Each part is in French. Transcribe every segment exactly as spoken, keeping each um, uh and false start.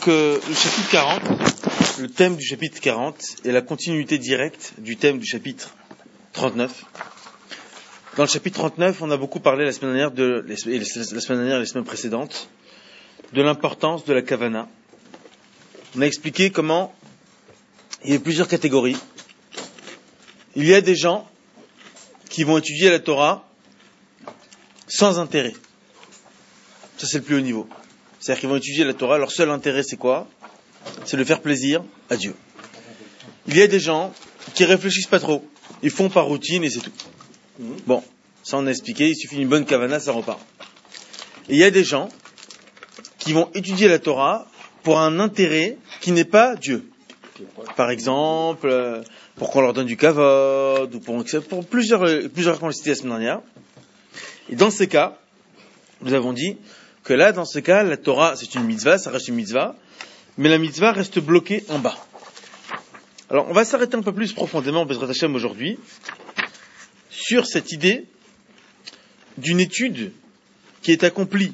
Donc, euh, le chapitre quarante, le thème du chapitre quarante est la continuité directe du thème du chapitre trente-neuf. Dans le chapitre trente-neuf, on a beaucoup parlé la semaine dernière, de, la semaine dernière et les semaines précédentes, de l'importance de la kavana. On a expliqué comment il y a plusieurs catégories. Il y a des gens qui vont étudier la Torah sans intérêt. Ça, c'est le plus haut niveau. C'est-à-dire qu'ils vont étudier la Torah, leur seul intérêt, c'est quoi? C'est de faire plaisir à Dieu. Il y a des gens qui réfléchissent pas trop. Ils font par routine et c'est tout. Bon, ça on a expliqué, il suffit d'une bonne kavana, ça repart. Et il y a des gens qui vont étudier la Torah pour un intérêt qui n'est pas Dieu. Par exemple, pour qu'on leur donne du kavod, ou pour, pour plusieurs, plusieurs qu'on a cités la semaine dernière. Et dans ces cas, nous avons dit que là, dans ce cas, la Torah, c'est une mitzvah, ça reste une mitzvah, mais la mitzvah reste bloquée en bas. Alors, on va s'arrêter un peu plus profondément, Bezrat Hashem, aujourd'hui, sur cette idée d'une étude qui est accomplie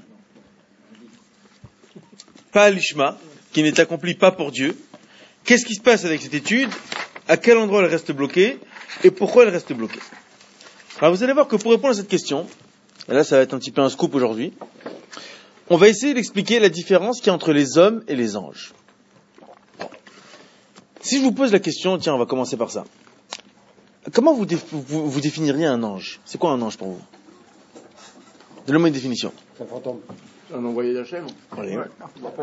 pas à l'ishma, qui n'est accomplie pas pour Dieu. Qu'est-ce qui se passe avec cette étude? À quel endroit elle reste bloquée? Et pourquoi elle reste bloquée? Alors, vous allez voir que pour répondre à cette question, et là, ça va être un petit peu un scoop aujourd'hui, on va essayer d'expliquer la différence qu'il y a entre les hommes et les anges. Si je vous pose la question, tiens, on va commencer par ça. Comment vous, déf- vous, vous définiriez un ange? C'est quoi un ange pour vous? Donnez-moi une définition. C'est un fantôme. Un envoyé d'Hachem. Allez. Ouais.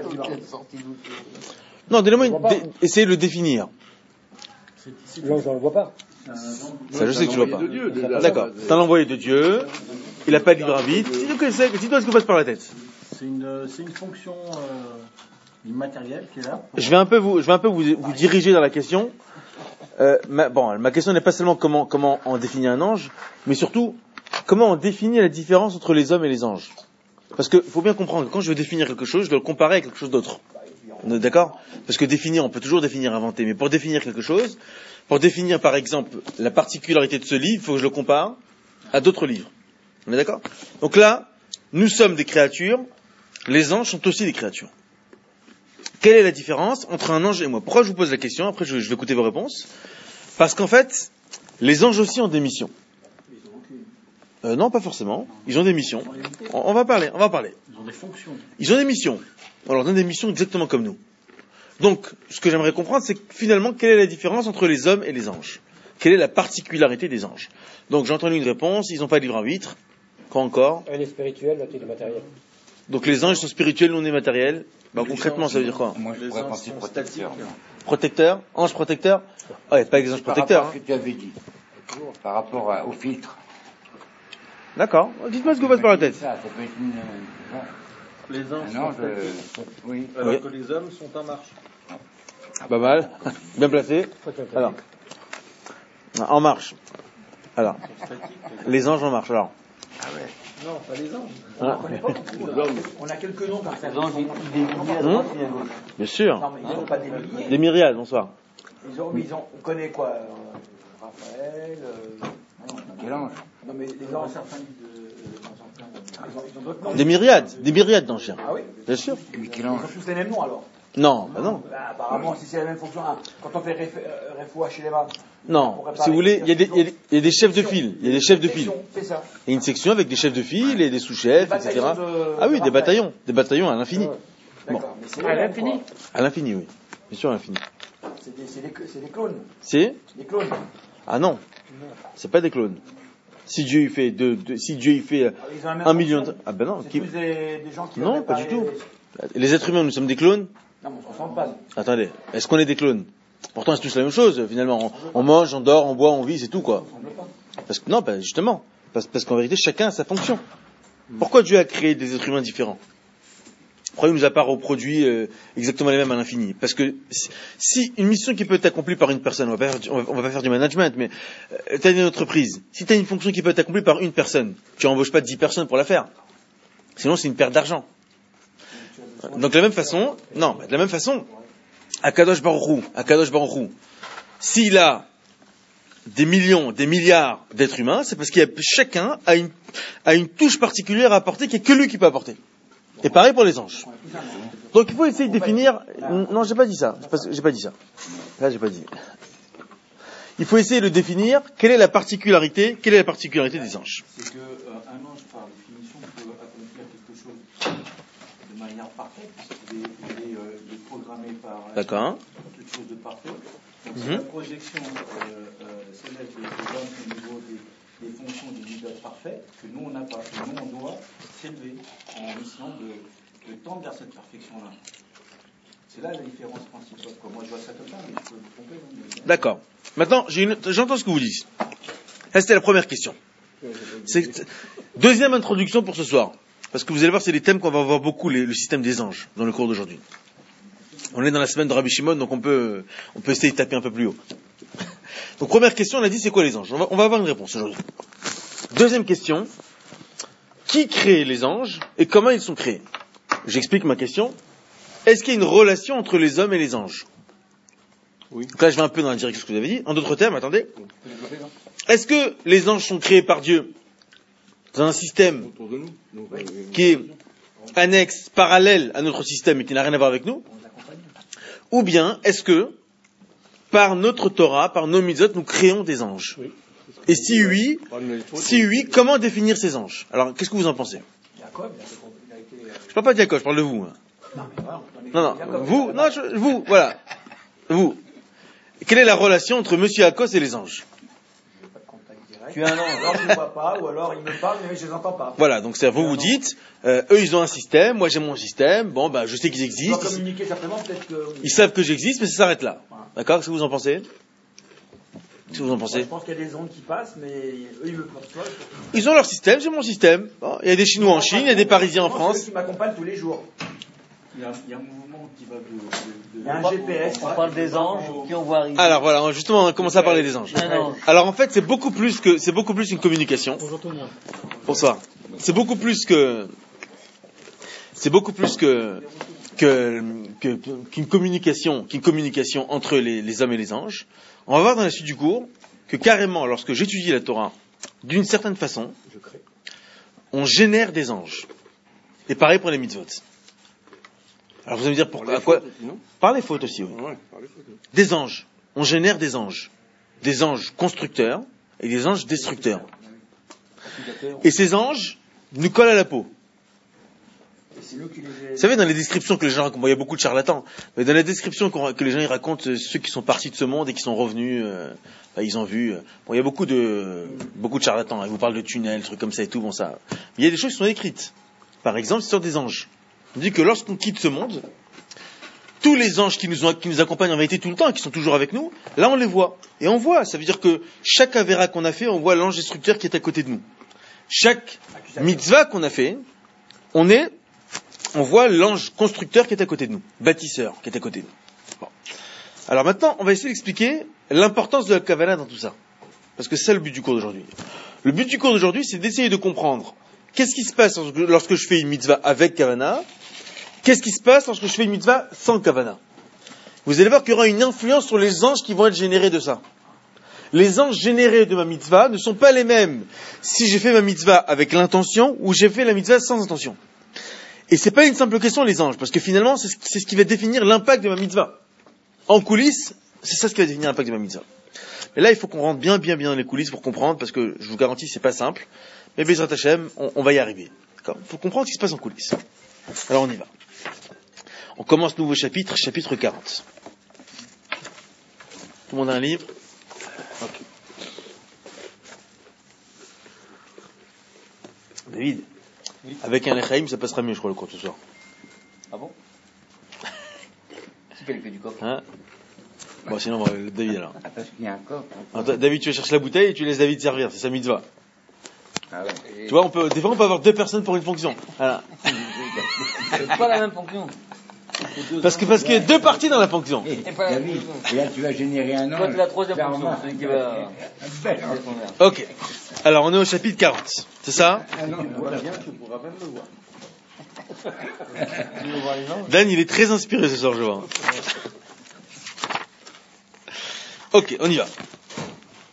Non, donnez-moi une... Dé- essayez de le définir. L'ange, on ne le voit pas. Ça, je sais que tu vois pas. De Dieu, déjà. D'accord. C'est un envoyé de Dieu. Il n'a pas de libre arbitre. Dis-toi ce qui passe par la tête. C'est une, c'est une fonction euh, immatérielle qui est là. Pour... Je vais un peu vous, je vais un peu vous, vous diriger dans la question. Euh, ma, bon, ma question n'est pas seulement comment, comment on définit un ange, mais surtout comment on définit la différence entre les hommes et les anges. Parce que faut bien comprendre que quand je veux définir quelque chose, je dois le comparer avec quelque chose d'autre. On est d'accord? Parce que définir, on peut toujours définir, inventer, mais pour définir quelque chose, pour définir par exemple la particularité de ce livre, il faut que je le compare à d'autres livres. On est d'accord? Donc là, nous sommes des créatures. Les anges sont aussi des créatures. Quelle est la différence entre un ange et moi? Pourquoi je vous pose la question? Après, je, je vais écouter vos réponses. Parce qu'en fait, les anges aussi ont des missions. Euh, non, pas forcément. Ils ont des missions. On, on va parler, on va parler. Ils ont des fonctions. Ils ont des missions. On leur donne des missions exactement comme nous. Donc, ce que j'aimerais comprendre, c'est que finalement, quelle est la différence entre les hommes et les anges? Quelle est la particularité des anges? Donc, j'ai entendu une réponse, ils n'ont pas de libre arbitre. Quoi encore? Un est spirituel, l'autre est matériel. Donc les anges sont spirituels, non immatériels. Bah, concrètement, ça veut dire quoi? Moi, je pourrais penser protecteur. Protecteur? Ange protecteur? Ouais, pas les anges Par protecteurs. rapport à ce que tu avais dit, par rapport à- au filtre. D'accord. Dites-moi ce que vous passe par la tête. Ça, ça peut être une... euh, bon, Les anges un sont ange, faits, euh, oui. alors Oui. que les hommes sont en marche. Pas mal. Bien placé. Alors. En marche. Alors. Les anges en marche, alors. Ah ouais. Non, pas les anges. Ah. On a quelques noms comme ça. Ils ont des milliers à droite et à gauche. Bien sûr. Non, mais ils n'ont pas des milliers. Des myriades, bonsoir. Ils ont, mais ils ont, on connaît quoi euh, Raphaël. Euh, Quel ange? non, mais les anges, certains de. Ils ont, ils ont d'autres noms. Des myriades. Des myriades d'anges. Ah oui. Bien sûr. Mais quel Ils ange? ont tous les mêmes noms alors. Non, bah non. Bah, apparemment, si c'est la même fonction, hein, quand on fait Refoua chez les mains. Non. Si vous voulez, il y a des, il y a des, il y a des chefs de file. Il y a des chefs de file. C'est ça. Il y a une section avec des chefs de file et des sous-chefs, Des et cetera. bataillons de- Ah oui, de des Raphaël. bataillons. Des bataillons à l'infini. D'accord. Mais c'est À les mêmes, l'infini. quoi. À l'infini, oui. Bien sûr, à l'infini. C'est des, c'est des, c'est des clones. C'est? Des clones. Ah non. C'est pas des clones. Si Dieu il fait deux, deux- si Dieu il fait euh, Ils ont la même un million de... fonction. Ah ben non. C'est Qui- tous des, des gens qui Non, ont pas du réparé- tout. Les êtres humains, nous sommes des clones? Non, mais on se ressemble pas. Attendez. Est-ce qu'on est des clones? Pourtant, c'est tous la même chose, finalement. On, on mange, on dort, on boit, on vit, c'est tout, quoi. On ressemble pas. Parce que, non, bah, justement. Parce, parce qu'en vérité, chacun a sa fonction. Pourquoi Dieu a créé des êtres humains différents? Pourquoi il nous a pas reproduit euh, exactement les mêmes à l'infini? Parce que si, si une mission qui peut être accomplie par une personne, on va pas faire, du- on va, on va pas faire du management, mais euh, tu as une entreprise. Si tu as une fonction qui peut être accomplie par une personne, tu embauches pas dix personnes pour la faire. Sinon, c'est une perte d'argent. Donc, de la même façon, non, de la même façon, Akadosh Baruch Hu, Akadosh Baruch Hu, s'il a des millions, des milliards d'êtres humains, c'est parce qu'il y a chacun a une, a une touche particulière à apporter qui est que lui qui peut apporter. Et pareil pour les anges. Donc il faut essayer de définir... Non, j'ai pas dit ça. J'ai pas dit ça. Là, j'ai pas dit. Il faut essayer de définir quelle est la particularité, quelle est la particularité des anges. C'est qu'un euh, ange, par définition, peut accomplir quelque chose de manière parfaite, puisqu'il est, il est, euh, il est programmé par D'accord. quelque chose de parfait. Donc Mm-hmm. c'est la projection euh, euh, céleste de l'homme au niveau des, des fonctions du Dieu parfait que nous on n'a pas. Que nous on doit s'élever en essayant de, de tendre vers cette perfection-là. C'est là la différence principale. Moi je vois ça comme ça, mais je peux me tromper. Mais... D'accord. Maintenant, j'ai une... j'entends ce que vous dites. Ça, c'était la première question. C'est... Deuxième introduction pour ce soir. Parce que vous allez voir, c'est des thèmes qu'on va voir beaucoup, les... le système des anges, dans le cours d'aujourd'hui. On est dans la semaine de Rabbi Shimon, donc on peut, on peut essayer de taper un peu plus haut. Donc première question, on a dit c'est quoi les anges? On va, on va avoir une réponse aujourd'hui. Deuxième question, qui crée les anges et comment ils sont créés? J'explique ma question. Est-ce qu'il y a une relation entre les hommes et les anges? Oui. Donc là, je vais un peu dans la direction de ce que vous avez dit. En d'autres termes, attendez. Est-ce que les anges sont créés par Dieu dans un système qui est annexe, parallèle à notre système et qui n'a rien à voir avec nous? Ou bien, est-ce que, par notre Torah, par nos mitzvot, nous créons des anges? Oui. Et si oui, si oui, comment définir ces anges? Alors, qu'est-ce que vous en pensez? Jacob, il a été... Je parle pas de Jacob, je parle de vous. Non, mais voilà, non, non, vous, non, je, vous, voilà. Vous. Quelle est la relation entre Monsieur Akos et les anges? Tu as un ange, alors je ne vois pas, ou alors il me parle, mais je ne les entends pas. Voilà, donc c'est vous vous dites, euh, eux ils ont un système, moi j'ai mon système, bon bah je sais qu'ils existent. Ils doivent communiquer certainement, peut-être que... Ils savent que j'existe, mais ça s'arrête là. Voilà. D'accord, qu'est-ce que vous en pensez? Qu'est-ce que vous en pensez? Je pense qu'il y a des ondes qui passent, mais eux ils me perçoivent. Ils ont leur système, j'ai mon système. Bon, il y a des Chinois en Chine, il y a des Parisiens en France. C'est eux qui m'accompagnent tous les jours. Il y a, il y a un mouvement qui va de... de, de il y a un G P S. On parle des anges qui on voit arriver. Alors voilà, justement, on a commencé à parler des anges. Non. Alors en fait, c'est beaucoup plus que, c'est beaucoup plus une communication. Bonjour tout le monde. Bonsoir. C'est beaucoup plus que, c'est beaucoup plus que, que, que qu'une communication, qu'une communication entre les, les hommes et les anges. On va voir dans la suite du cours que carrément, lorsque j'étudie la Torah, d'une certaine façon, on génère des anges. Et pareil pour les mitzvot. Alors vous allez me dire pourquoi, à quoi? Par les fautes aussi, oui. Ouais, par les fautes. Des anges. On génère des anges. Des anges constructeurs et des anges destructeurs. Et ces anges nous collent à la peau. Vous savez, dans les descriptions que les gens racontent, bon, il y a beaucoup de charlatans, mais dans les descriptions que les gens ils racontent, ceux qui sont partis de ce monde et qui sont revenus, euh, bah, ils ont vu, euh, bon, il y a beaucoup de, beaucoup de charlatans, ils vous parlent de tunnels, trucs comme ça et tout, bon ça. Mais il y a des choses qui sont écrites. Par exemple, sur des anges. On dit que lorsqu'on quitte ce monde, tous les anges qui nous, ont, qui nous accompagnent en vérité tout le temps et qui sont toujours avec nous, là on les voit. Et on voit, ça veut dire que chaque avéra qu'on a fait, on voit l'ange destructeur qui est à côté de nous. Chaque mitzvah qu'on a fait, on est, on voit l'ange constructeur qui est à côté de nous, bâtisseur qui est à côté de nous. Bon. Alors maintenant, on va essayer d'expliquer l'importance de la Kavanah dans tout ça. Parce que c'est ça le but du cours d'aujourd'hui. Le but du cours d'aujourd'hui, c'est d'essayer de comprendre qu'est-ce qui se passe lorsque je fais une mitzvah avec Kavanah. Qu'est-ce qui se passe lorsque je fais une mitzvah sans Kavanah? Vous allez voir qu'il y aura une influence sur les anges qui vont être générés de ça. Les anges générés de ma mitzvah ne sont pas les mêmes si j'ai fait ma mitzvah avec l'intention ou j'ai fait la mitzvah sans intention. Et c'est pas une simple question les anges, parce que finalement c'est ce qui va définir l'impact de ma mitzvah. En coulisses, c'est ça ce qui va définir l'impact de ma mitzvah. Mais là il faut qu'on rentre bien bien bien dans les coulisses pour comprendre, parce que je vous garantis c'est pas simple. Mais Bezrat Hashem, on, on va y arriver. Il faut comprendre ce qui se passe en coulisses. Alors on y va. On commence nouveau chapitre, chapitre quarante. Tout le monde a un livre? Ok. David, oui. Avec un Lechaim, ça passera mieux, je crois, le cours ce soir. Ah bon? C'est quel fait du coq? Hein? Bon, sinon, on va le David alors. Ah, parce qu'il y a un coq. Alors, David, tu vas chercher la bouteille et tu laisses David servir, c'est sa mitzvah. Ah ouais. Et... Tu vois, on peut, des fois, on peut avoir deux personnes pour une fonction. Voilà. C'est pas la même fonction. Parce que, parce qu'il y a deux parties dans la fonction. Et, David, et là, tu vas générer un ange. Toi, tu la troisième fonction, celui qui va... Ok. Alors, on est au chapitre quarante. C'est ça? Ah non, voilà, bien, tu pourras même le voir. Dan, il est très inspiré ce soir, je vois. Ok, on y va.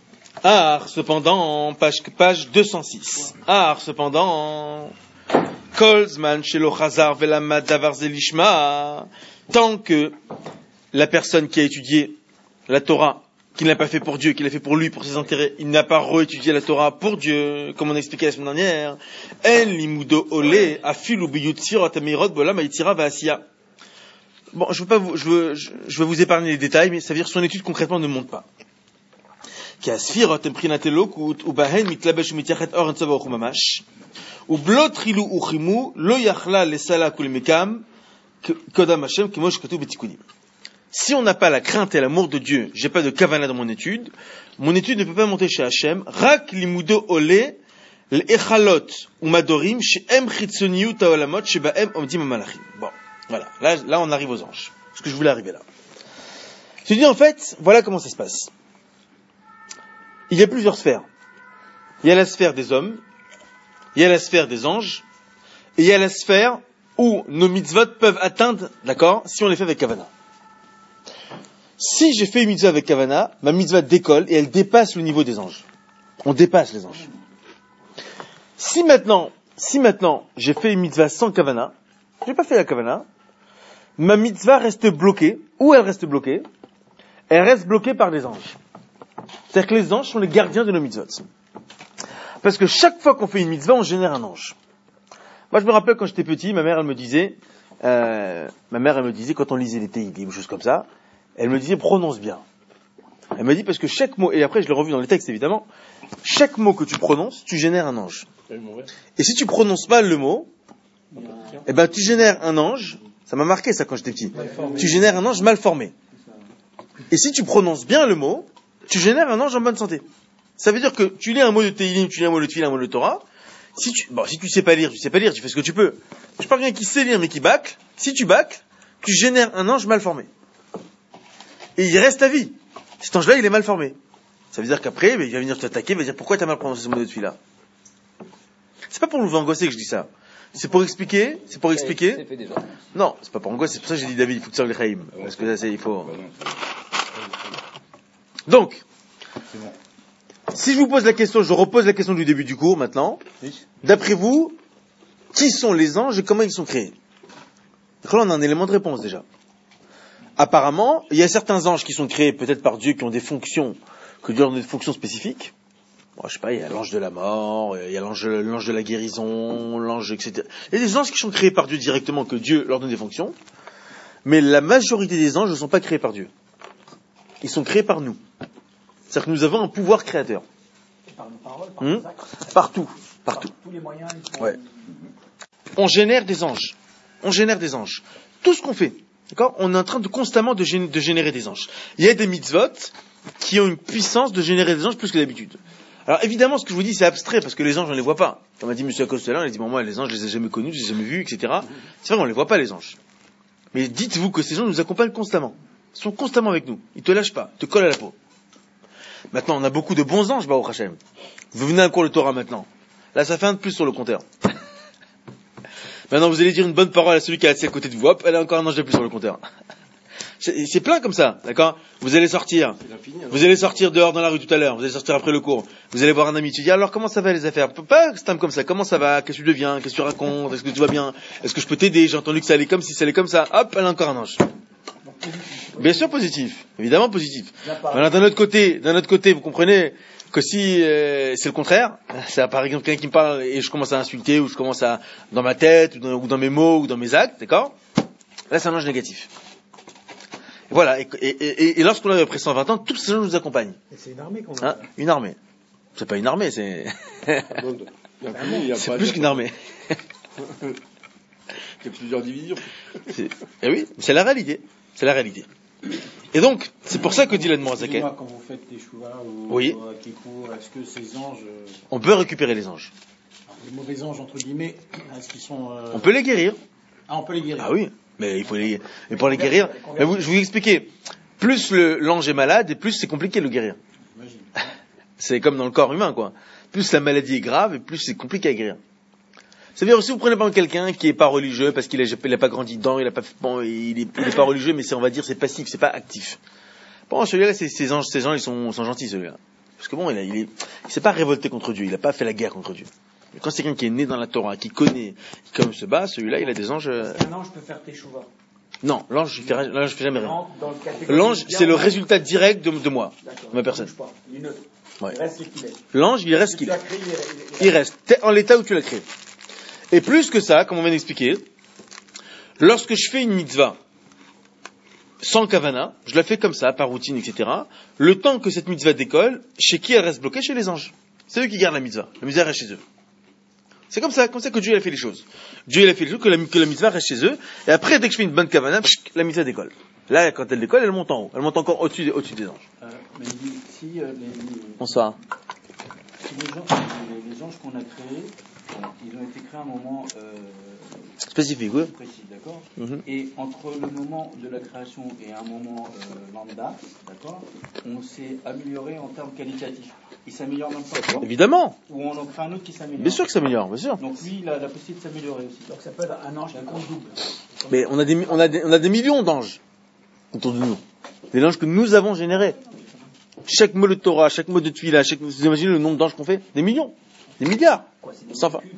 Ah, cependant, page, page deux cent six. Ah, cependant, Kol zman shelo chazar velamad davar ze lishma, tant que la personne qui a étudié la Torah, qui ne l'a pas fait pour Dieu, qui l'a fait pour lui, pour ses intérêts, il n'a pas réétudié la Torah pour Dieu, comme on a expliqué la semaine dernière. En limudo ole afilu biyutzirot amirot bolam hayitzira va'asiya. Bon, je veux pas vous, je veux, je, je vais vous épargner les détails, mais ça veut dire que son étude concrètement ne montre pas. Ki asfirot emprinatelokut ubahen mitlabesh umitiyachet or entzava uchumamash ublot chilu uchimu lo yachla lesala kulimekam kodam Hashem kimo shekatuv betikunim. Si on n'a pas la crainte et l'amour de Dieu, j'ai pas de kavana dans mon étude, mon étude ne peut pas monter chez Hashem. Rak limudo ole l'echalot umadorim she'em chitzoniut haolamot shebaem omdim hamalachim. Bon, voilà. Là, là, on arrive aux anges. Parce que je voulais arriver là. Je dis en fait, voilà comment ça se passe. Il y a plusieurs sphères. Il y a la sphère des hommes, il y a la sphère des anges, et il y a la sphère où nos mitzvot peuvent atteindre, d'accord, si on les fait avec kavana. Si j'ai fait une mitzvah avec kavana, ma mitzvah décolle et elle dépasse le niveau des anges. On dépasse les anges. Si maintenant, si maintenant j'ai fait une mitzvah sans kavana, j'ai pas fait la kavana, ma mitzvah reste bloquée. Où elle reste bloquée? Elle reste bloquée par les anges. C'est-à-dire que les anges sont les gardiens de nos mitzvot. Parce que chaque fois qu'on fait une mitzvah, on génère un ange. Moi, je me rappelle quand j'étais petit, ma mère, elle me disait, euh, ma mère, elle me disait, quand on lisait les Tehillim ou choses comme ça, elle me disait, prononce bien. Elle me dit, parce que chaque mot, et après je l'ai revu dans les textes évidemment, chaque mot que tu prononces, tu génères un ange. Et si tu prononces mal le mot, eh ben, tu génères un ange, ça m'a marqué ça quand j'étais petit, tu génères un ange mal formé. Et si tu prononces bien le mot, tu génères un ange en bonne santé. Ça veut dire que tu lis un mot de Tehillim, tu lis un mot de Tfilah, un mot de Torah, si tu, bon, si tu sais pas lire, tu sais pas lire, tu fais ce que tu peux. Je parle bien qui sait lire mais qui bâcle, si tu bâcles, tu génères un ange mal formé. Et il reste à vie. Cet ange-là, il est mal formé. Ça veut dire qu'après, il va venir t'attaquer, il va dire pourquoi t'as mal prononcé ce mot de Tfilah. C'est pas pour nous angoisser que je dis ça. C'est pour expliquer, c'est pour expliquer. C'est fait déjà. Non, c'est pas pour angoisser, c'est pour ça que j'ai dit David, il faut que tu saches le Chaim. Parce que là, c'est, il faut. Donc, si je vous pose la question, je repose la question du début du cours maintenant. D'après vous, qui sont les anges et comment ils sont créés? Donc là, on a un élément de réponse déjà. Apparemment, il y a certains anges qui sont créés peut-être par Dieu, qui ont des fonctions, que Dieu leur donne des fonctions spécifiques. Bon, je sais pas, il y a l'ange de la mort, il y a l'ange, l'ange de la guérison, l'ange, et cetera. Il y a des anges qui sont créés par Dieu directement, que Dieu leur donne des fonctions. Mais la majorité des anges ne sont pas créés par Dieu. Ils sont créés par nous. C'est-à-dire que nous avons un pouvoir créateur. Par nos paroles, par Hum nos actes, Partout, partout. tous les moyens. Ils sont... Ouais. On génère des anges. On génère des anges. Tout ce qu'on fait, d'accord? On est en train de constamment de, gén- de générer des anges. Il y a des mitzvot qui ont une puissance de générer des anges plus que d'habitude. Alors évidemment, ce que je vous dis, c'est abstrait parce que les anges, on les voit pas. Comme a dit M. Acostelan, il a dit bon, moi, les anges, je les ai jamais connus, je les ai jamais vus, et cetera. C'est vrai, on les voit pas les anges. Mais dites-vous que ces anges nous accompagnent constamment. Ils sont constamment avec nous. Ils te lâchent pas, ils te collent à la peau. Maintenant, on a beaucoup de bons anges, Baruch Hashem. Vous venez à un cours de Torah maintenant. Là, ça fait un de plus sur le compteur. Maintenant, vous allez dire une bonne parole à celui qui est assis à côté de vous. Hop, elle a encore un ange de plus sur le compteur. C'est, c'est plein comme ça, d'accord? Vous allez sortir. Vous allez sortir dehors dans la rue tout à l'heure. Vous allez sortir après le cours. Vous allez voir un ami. Tu dis, alors, comment ça va les affaires? Pas stam comme ça. Comment ça va? Qu'est-ce que tu deviens? Qu'est-ce que tu racontes? Est-ce que tu vas bien? Est-ce que je peux t'aider? J'ai entendu que ça allait comme si ça allait comme ça. Hop, elle a encore un ange. Bien sûr positif, évidemment positif. Alors, d'un autre côté, d'un autre côté, vous comprenez que si euh, c'est le contraire, c'est par exemple quelqu'un qui me parle et je commence à insulter ou je commence à dans ma tête ou dans, ou dans mes mots ou dans mes actes, d'accord? Là, c'est un ange négatif. Et voilà. Et, et, et, et lorsqu'on a après cent vingt ans, tous ces anges nous accompagnent. Et c'est une armée qu'on a. Hein? Une armée. C'est pas une armée, c'est c'est plus qu'une armée. Il y a plusieurs divisions. C'est... Eh oui, c'est la réalité. C'est la réalité. Et donc, c'est pour ça que dit l'Admor Zaken. Quand vous faites des chouvas ou Oui. ou à Kippur, est-ce que ces anges, euh, On peut récupérer les anges. alors, les mauvais anges entre guillemets, est-ce qu'ils sont euh, On peut les guérir. Ah, on peut les guérir. Ah oui, mais il faut les, mais pour les guérir, mais vous, je vais vous expliquer. Plus le, l'ange est malade, et plus c'est compliqué de le guérir. J'imagine. C'est comme dans le corps humain, quoi. Plus la maladie est grave, et plus c'est compliqué à guérir. C'est-à-dire aussi, vous prenez par exemple quelqu'un qui est pas religieux, parce qu'il a, il a pas grandi dedans, il a pas, bon, il est, il est pas religieux, mais c'est, on va dire, c'est passif, c'est pas actif. Bon, celui-là, c'est, ces anges, ces gens, ils sont, sont gentils, celui-là. Parce que bon, il a, il est, il s'est pas révolté contre Dieu, il a pas fait la guerre contre Dieu. Mais quand c'est quelqu'un qui est né dans la Torah, qui connaît, qui comme se bat, celui-là, il a des anges. euh, Un ange peut faire teshuva. Non, l'ange, il fait, rien- l'ange, il fait jamais rien. Rentre dans le catégorie L'ange, bien c'est le ou mal. résultat direct de, de moi, D'accord. de ma personne. Il bouge pas. Il est neutre. Ouais. Il reste ce qu'il est. L'ange, il reste ce Tu qu'il l'as est. créé, il est- il est- Il reste t'es en l'état où tu l'as créé. Et plus que ça, comme on vient d'expliquer, lorsque je fais une mitzvah sans kavana, je la fais comme ça, par routine, et cetera. Le temps que cette mitzvah décolle, chez qui elle reste bloquée? Chez les anges. C'est eux qui gardent la mitzvah. La mitzvah reste chez eux. C'est comme ça, comme ça que Dieu a fait les choses. Dieu il a fait les choses, que la, que la mitzvah reste chez eux. Et après, dès que je fais une bonne kavana, pshk, la mitzvah décolle. Là, quand elle décolle, elle monte en haut. Elle monte encore au-dessus, des- au-dessus des anges. Euh, mais il dit, si, euh, les, les- Bonsoir. si les, gens, les, les anges qu'on a créés, bon, ils ont été créés à un moment euh, Spécifique, oui. précis, d'accord Mhm. Et entre le moment de la création et un moment euh, lambda, d'accord, on s'est amélioré en termes qualitatifs. Il s'améliore même pas, Évidemment. ou on en crée un autre qui s'améliore. Bien sûr que ça s'améliore, bien sûr. Donc lui, il a la possibilité de s'améliorer aussi. Donc ça peut être un ange qui compte double. Mais on a des, on a des, on a des millions d'anges autour de nous. Des anges que nous avons générés. Chaque mot de Torah, chaque mot de Tfila, chaque, vous imaginez le nombre d'anges qu'on fait? Des millions. Des milliards. Sans fin.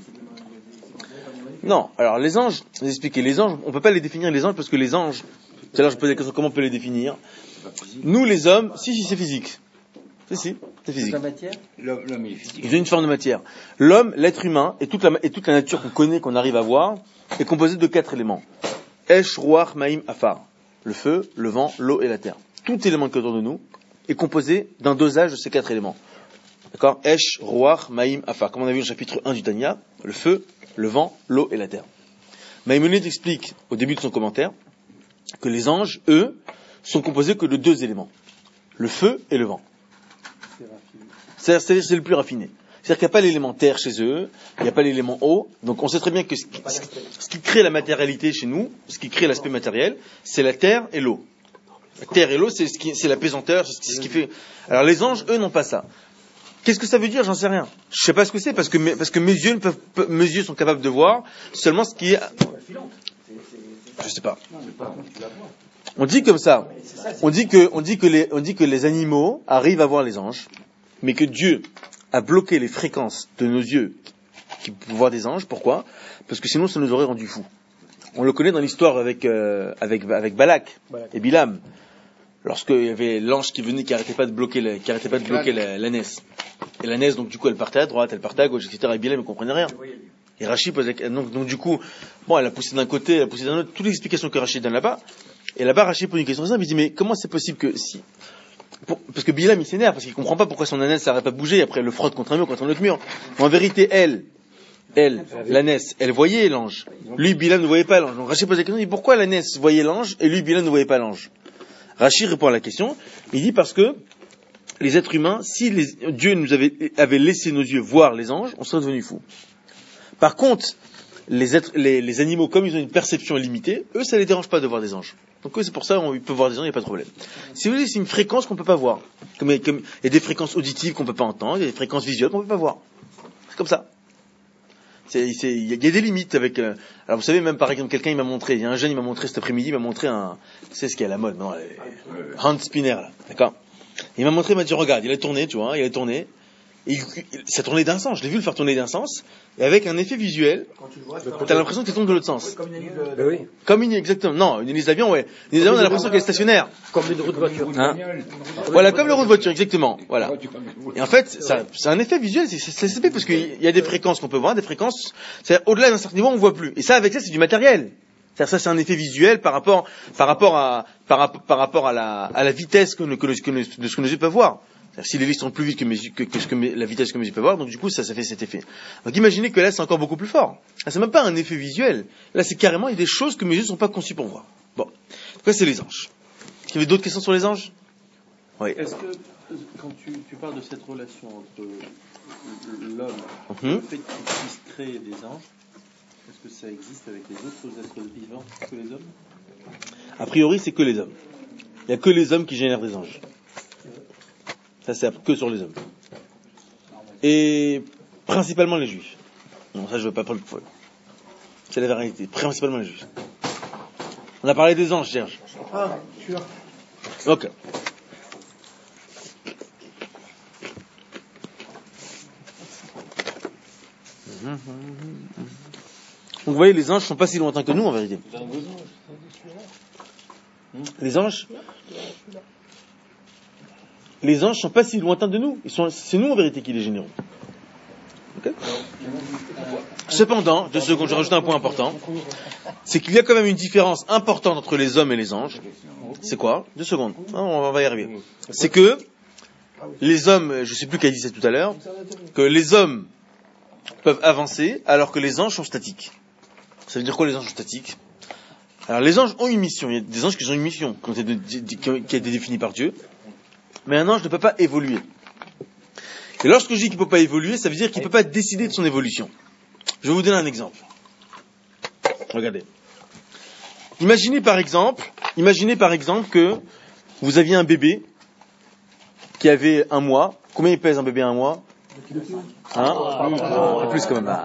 Non. Alors, les anges, je vais vous expliquer. Les anges, on peut pas les définir, les anges, parce que les anges, tout à l'heure je posais la question, comment on peut les définir? Nous, les hommes, si, si, c'est physique. Si, si, c'est physique. La matière L'homme, l'homme est physique. Ils ont une forme de matière. L'homme, l'être humain, et toute la, et toute la nature qu'on connaît, qu'on arrive à voir, est composée de quatre éléments. Esh, Ruach, Maïm, Afar. Le feu, le vent, l'eau et la terre. Tout élément qui est autour de nous est composé d'un dosage de ces quatre éléments. D'accord? Esh, Ruach, Maïm, Afar. Comme on a vu au chapitre un du Tanya, le feu, le vent, l'eau et la terre. Maïmonide explique, au début de son commentaire, que les anges, eux, sont composés que de deux éléments. Le feu et le vent. C'est-à-dire, c'est, c'est le plus raffiné. C'est-à-dire qu'il n'y a pas l'élément terre chez eux, il n'y a pas l'élément eau. Donc on sait très bien que ce qui, ce qui crée la matérialité chez nous, ce qui crée l'aspect matériel, c'est la terre et l'eau. La terre et l'eau, c'est, ce qui, c'est la pesanteur, c'est ce qui fait... Alors les anges, eux, n'ont pas ça. Qu'est-ce que ça veut dire? J'en sais rien. Je sais pas ce que c'est, parce que mes, parce que mes yeux ne peuvent, mes yeux sont capables de voir seulement ce qui est... Je sais pas. On dit comme ça. On dit que, on dit que les, on dit que les animaux arrivent à voir les anges, mais que Dieu a bloqué les fréquences de nos yeux qui peuvent voir des anges. Pourquoi? Parce que sinon, ça nous aurait rendu fous. On le connaît dans l'histoire avec, euh, avec, avec Balak et Bilam. Lorsqu'il y avait l'ange qui venait, qui arrêtait pas de bloquer, la, qui arrêtait pas de bloquer la, la N E S. Et la N E S, donc, du coup, elle partait à droite, elle partait à gauche, et cetera. Et Bilam ne comprenait rien. Et Rachid posait, donc, donc, du coup, bon, elle a poussé d'un côté, elle a poussé d'un autre, toutes les explications que Rachid donne là-bas. Et là-bas, Rachid pose une question simple, il dit, mais comment c'est possible que si, pour, parce que Bilam, il s'énerve, parce qu'il comprend pas pourquoi son N E S s'arrête pas de bouger, et après, elle le frotte contre un mur, contre un autre mur. En vérité, elle, elle, la N E S, elle voyait l'ange. Lui, Bilam ne voyait pas l'ange. Donc Rachid pose la question, il dit, pourquoi la N E S voyait l'ange, et lui, Bilam ne voyait pas l'ange? Rachid répond à la question, il dit parce que les êtres humains, si les, Dieu nous avait, avait laissé nos yeux voir les anges, on serait devenus fous. Par contre, les, êtres, les, les animaux, comme ils ont une perception limitée, eux, ça les dérange pas de voir des anges. Donc eux, c'est pour ça qu'ils peuvent voir des anges, il n'y a pas de problème. Si vous voulez, c'est une fréquence qu'on peut pas voir. Comme, comme, il y a des fréquences auditives qu'on peut pas entendre, il y a des fréquences visuelles qu'on peut pas voir. C'est comme ça. C'est, c'est, il y a des limites avec. Euh, alors vous savez, même par exemple, quelqu'un il m'a montré, il y a un jeune il m'a montré cet après-midi, il m'a montré un, c'est ce qui est à la mode, non, les hand spinner là, d'accord. Il m'a montré, il m'a dit regarde, il a tourné, tu vois, il a tourné, et il, il, ça tournait d'un sens. Je l'ai vu le faire tourner d'un sens, et avec un effet visuel, t'as l'impression qu'il tourne de l'autre sens. Comme une hélice de... oui. Comme une, exactement. Non, une hélice d'avion, ouais. Une hélice d'avion, on a l'impression qu'elle est stationnaire. Comme une roue de voiture. Hein voilà, comme le roue de voiture, exactement. Voilà. Et en fait, ça, c'est un effet visuel, c'est, c'est, c'est parce qu'il y a des fréquences qu'on peut voir, des fréquences, c'est au-delà d'un certain niveau, on voit plus. Et ça, avec ça, c'est du matériel. C'est-à-dire, ça, c'est un effet visuel par rapport, par rapport à, par, par rapport à la, à la vitesse que, que, que, de ce que nos yeux peuvent voir. Si les listes sont plus vite que, mes, que, que, que mes, la vitesse que mes yeux peuvent voir, donc du coup ça, ça fait cet effet. Donc imaginez que là c'est encore beaucoup plus fort. Là c'est même pas un effet visuel. Là c'est carrément il y a des choses que mes yeux ne sont pas conçus pour voir. Bon, donc là c'est les anges. Est-ce qu'il y avait d'autres questions sur les anges? Oui. Est-ce que quand tu, tu parles de cette relation entre l'homme, Mm-hmm. le fait qu'il puisse créer des anges, est-ce que ça existe avec les autres êtres vivants que les hommes? A priori c'est que les hommes. Il n'y a que les hommes qui génèrent des anges. Ça c'est que sur les hommes. Et principalement les juifs. Non, ça je veux pas prendre le poil. C'est la vérité. Principalement les juifs. On a parlé des anges, Serge. Ah, tu as. Ok. vous voyez, les anges sont pas si lointains que nous en vérité. Les anges, les anges sont pas si lointains de nous. Ils sont, c'est nous en vérité qui les générons. Okay. Cependant, deux secondes, je rajoute un point important, c'est qu'il y a quand même une différence importante entre les hommes et les anges. C'est quoi? Deux secondes, on va y arriver. C'est que les hommes, je sais plus qui a dit ça tout à l'heure, que les hommes peuvent avancer alors que les anges sont statiques. Ça veut dire quoi les anges sont statiques? Alors les anges ont une mission, il y a des anges qui ont une mission qui a été définie par Dieu, mais un ange ne peut pas évoluer. Et lorsque je dis qu'il ne peut pas évoluer, ça veut dire qu'il ne peut pas décider de son évolution. Je vais vous donner un exemple. Regardez. Imaginez par exemple, imaginez par exemple que vous aviez un bébé qui avait un mois. Combien il pèse un bébé à un mois? Hein? Un peu plus quand même. Hein?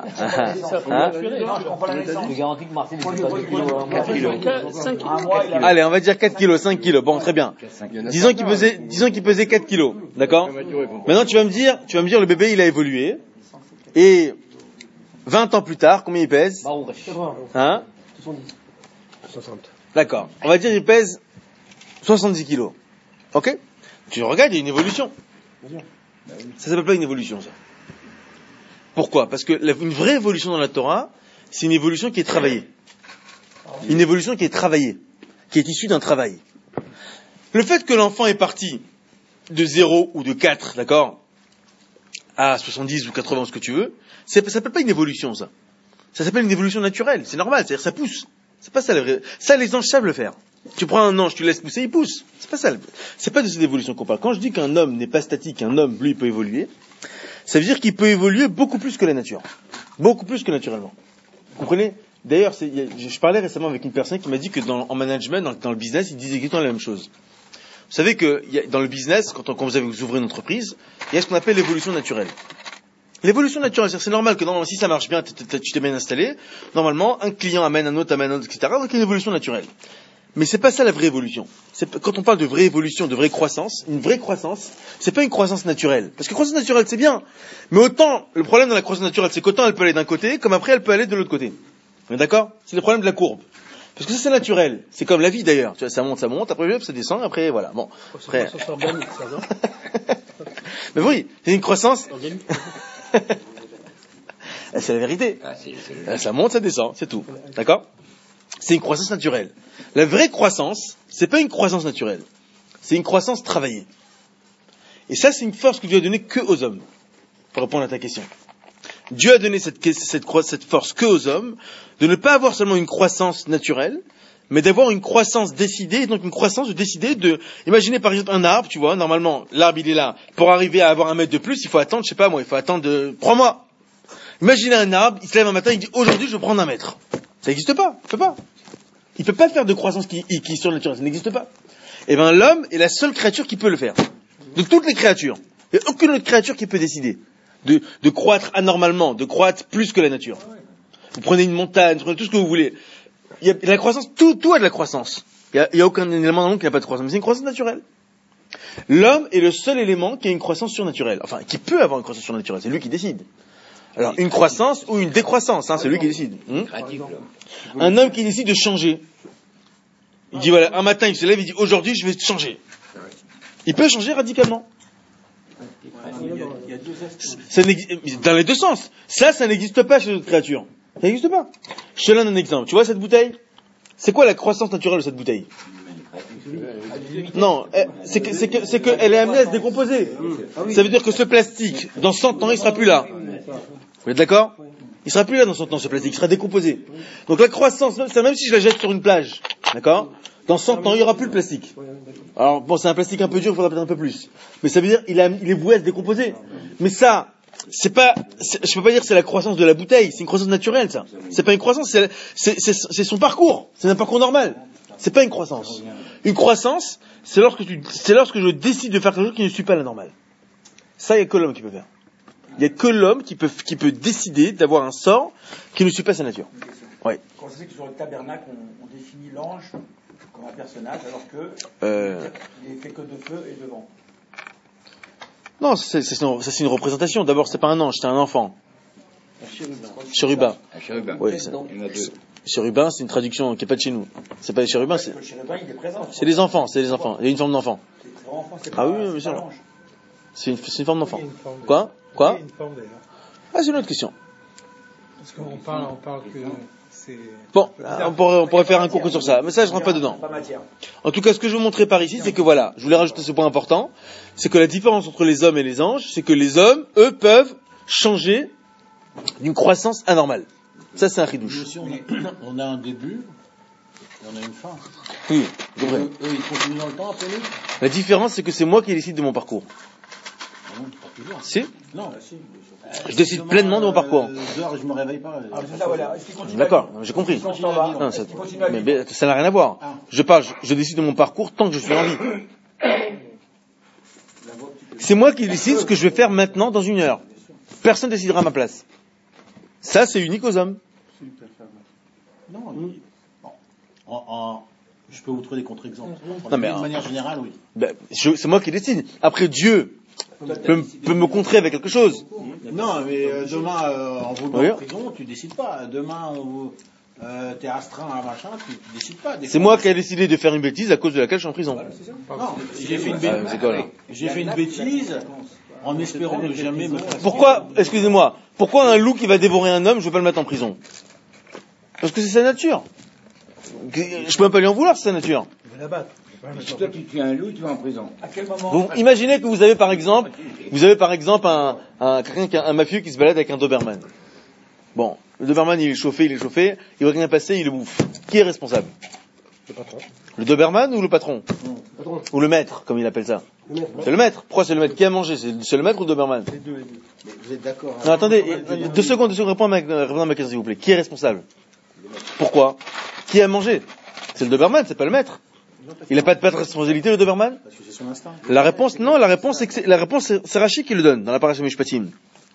Je garantis que Martin n'est pas deux kilos. Allez, on va dire quatre kilos, cinq kilos. Bon, très bien. Disons qu'il pesait, disons qu'il pesait quatre kilos. D'accord? Maintenant, tu vas me dire, tu vas me dire, le bébé, il a évolué. Et vingt ans plus tard, combien il pèse? Hein? soixante. D'accord. On va dire, il pèse soixante-dix kilos. Ok? Tu regardes, il y a une évolution. Ça s'appelle pas une évolution, ça. Pourquoi? Parce que la, une vraie évolution dans la Torah, c'est une évolution qui est travaillée. Une évolution qui est travaillée, qui est issue d'un travail. Le fait que l'enfant est parti de zéro ou de quatre, d'accord, à soixante-dix ou quatre-vingts, ce que tu veux, c'est, ça s'appelle pas une évolution, ça. Ça s'appelle une évolution naturelle, c'est normal, c'est-à-dire ça pousse. C'est pas ça la vraie. Ça, les anges savent le faire. Tu prends un ange, tu le laisses pousser, il pousse. C'est pas ça. C'est pas de cette évolution qu'on parle. Quand je dis qu'un homme n'est pas statique, un homme, lui, peut évoluer, ça veut dire qu'il peut évoluer beaucoup plus que la nature. Beaucoup plus que naturellement. Vous comprenez? D'ailleurs, c'est, je parlais récemment avec une personne qui m'a dit que dans, en management, dans, dans le business, il disait exactement la même chose. Vous savez que y a, dans le business, quand, on, quand vous, avez, vous ouvrez une entreprise, il y a ce qu'on appelle l'évolution naturelle. L'évolution naturelle, c'est-à-dire c'est normal que normalement, si ça marche bien, tu t'es bien installé, normalement, un client amène un autre, amène un autre, et cetera. Donc il y a une évolution naturelle. Mais c'est pas ça la vraie évolution. C'est, quand on parle de vraie évolution, de vraie croissance, une vraie croissance, c'est pas une croissance naturelle. Parce que croissance naturelle, c'est bien. Mais autant, le problème dans la croissance naturelle, c'est qu'autant elle peut aller d'un côté, comme après elle peut aller de l'autre côté. On est d'accord? C'est le problème de la courbe. Parce que ça, c'est naturel. C'est comme la vie d'ailleurs. Tu vois, ça monte, ça monte, après ça descend, après voilà. Bon. Après... C'est organique, ça, non? Mais oui, c'est une croissance. C'est la vérité. Ah, c'est, c'est... Ça monte, ça descend, c'est tout. D'accord? C'est une croissance naturelle. La vraie croissance, c'est pas une croissance naturelle. C'est une croissance travaillée. Et ça, c'est une force que Dieu a donnée que aux hommes. Pour répondre à ta question. Dieu a donné cette, cette, cette force que aux hommes, de ne pas avoir seulement une croissance naturelle, mais d'avoir une croissance décidée, et donc une croissance de décider de, imaginez par exemple un arbre, tu vois, normalement, l'arbre il est là, pour arriver à avoir un mètre de plus, il faut attendre, je sais pas moi, il faut attendre de, trois mois. Imaginez un arbre, il se lève un matin, il dit, aujourd'hui je vais prendre un mètre. Ça n'existe pas, il peut pas. Il peut pas faire de croissance qui, qui est surnaturelle, ça n'existe pas. Eh ben, l'homme est la seule créature qui peut le faire. De toutes les créatures. Il n'y a aucune autre créature qui peut décider de, de croître anormalement, de croître plus que la nature. Vous prenez une montagne, vous prenez tout ce que vous voulez. Il y a la croissance, tout, tout a de la croissance. Il n'y a, il y a aucun élément dans le monde qui n'a pas de croissance. Mais c'est une croissance naturelle. L'homme est le seul élément qui a une croissance surnaturelle. Enfin, qui peut avoir une croissance surnaturelle. C'est lui qui décide. Alors, une croissance ou une décroissance, hein, c'est lui qui décide. Hum un homme qui décide de changer. Il dit voilà, un matin il se lève, il dit aujourd'hui je vais changer. Il peut changer radicalement. Ça dans les deux sens. Ça, ça n'existe pas chez d'autres créatures. Ça n'existe pas. Je te donne un exemple. Tu vois cette bouteille? C'est quoi la croissance naturelle de cette bouteille? Non, c'est que, c'est que, c'est que elle est amenée à se décomposer. Ça veut dire que ce plastique, dans cent ans, il sera plus là. Vous êtes d'accord? Il sera plus là dans cent ans, ce plastique, il sera décomposé. Donc la croissance, c'est même si je la jette sur une plage, d'accord? Dans cent ans, il n'y aura plus de plastique. Alors, bon, c'est un plastique un peu dur, il faudra peut-être un peu plus. Mais ça veut dire, il, a, il est voué à se décomposer. Mais ça, c'est pas, c'est, je peux pas dire que c'est la croissance de la bouteille, c'est une croissance naturelle, ça. C'est pas une croissance, c'est, c'est, c'est, c'est son parcours. C'est un parcours normal. C'est pas une croissance. Une croissance, c'est lorsque tu, c'est lorsque je décide de faire quelque chose qui ne suit pas la normale. Ça, il n'y a que l'homme qui peut faire. Il n'y a que l'homme qui peut, qui peut décider d'avoir un sort qui ne suit pas sa nature. Oui. Quand je sais que sur le tabernacle, on, on définit l'ange comme un personnage, alors que euh... il est fait que de feu et de vent. Non, c'est, c'est, c'est, une, c'est une représentation. D'abord, c'est pas un ange, c'est un enfant. Chérubin. Un chérubin. Oui, c'est- Il y en a deux. chérubin, c'est une traduction qui n'est pas de chez nous. C'est pas les chérubins, c'est, Le chérubin, il est présent. c'est les enfants, c'est les enfants. Il y a une forme d'enfant. C'est le grand enfant, c'est Ah pas- oui, oui, c'est bien sûr. pas l'ange. C'est une, c'est une forme d'enfant. Il y a une forme de- Quoi? Il y Quoi? a une forme d'ailleurs. Ah, c'est une autre question. Parce qu'on parle, on parle que c'est. Bon, on pourrait, on pourrait faire un cours que sur ça, mais ça, je rentre pas dedans. Pas matière. En tout cas, ce que je veux montrer par ici, c'est que voilà, je voulais rajouter ce point important, c'est que la différence entre les hommes et les anges, c'est que les hommes, eux, peuvent changer d'une croissance anormale. Ça, c'est un Nous ridouche. aussi, on a, on a un début et on a une fin. Oui, c'est vrai. Eux, eux, ils continuent dans le temps après nous. La différence, c'est que c'est moi qui décide de mon parcours. Ah non, pas toujours. Si? Non. Je décide pleinement de mon parcours. Euh, deux heures, je me réveille pas. Ah, c'est ça, voilà. Est-ce qu'il continue à D'accord, vivre j'ai compris. Quand on va, Non, est-ce ça, qu'il continue à mais, vivre mais ça n'a rien à voir. Ah. Je parle, je, je décide de mon parcours tant que je suis en vie. C'est moi qui décide ce que je vais faire maintenant dans une heure. Personne ne décidera à ma place. Ça, c'est unique aux hommes. Non, il- bon. En- en- je peux vous trouver des contre-exemples. Non, mais, de euh, manière générale, oui. Ben, je- c'est moi qui décide. Après, Dieu peut, m- peut me contrer avec quelque chose. Non, mais euh, demain, euh, on vous met Oui. en prison, tu décides pas. Demain, on vous, euh, t'es astreint à machin, tu décides pas. Des C'est fois, moi qui ai décidé de faire une bêtise à cause de laquelle je suis en prison. Non, j'ai fait une Ah, bêtise. c'est quoi, là J'ai fait une bêtise en espérant ne jamais me faire. Pourquoi, excusez-moi, pourquoi un loup qui va dévorer un homme, je ne veux pas le mettre en prison? Parce que c'est sa nature. Je peux même pas lui en vouloir, c'est sa nature. Il va la battre. Si toi tu tues un loup, tu vas en prison. À quel moment Vous imaginez que vous avez par exemple, vous avez par exemple un, un, quelqu'un qui a- un mafieux qui se balade avec un Doberman. Bon, le Doberman il est chauffé, il est chauffé, il voit rien passer, il le bouffe. Qui est responsable? Le patron. Le Doberman ou le patron? Patron. Ou le maître, comme il appelle ça? Le maître. C'est le maître. Pourquoi c'est le maître? Qui a mangé? C'est c'est le maître ou le Doberman? Les deux, les deux. Mais vous êtes d'accord? Non, attendez, euh, deux secondes, deux secondes, répondez à ma, répondez à ma question s'il vous plaît. Qui est responsable? Pourquoi? Qui a mangé? C'est le Doberman, c'est pas le maître. Il n'a pas de pas de responsabilité, le Doberman? Parce que c'est son instinct. La réponse, non, la réponse, c'est que c'est, la réponse, c'est, c'est Rachid qui le donne dans la parasha Mishpatim.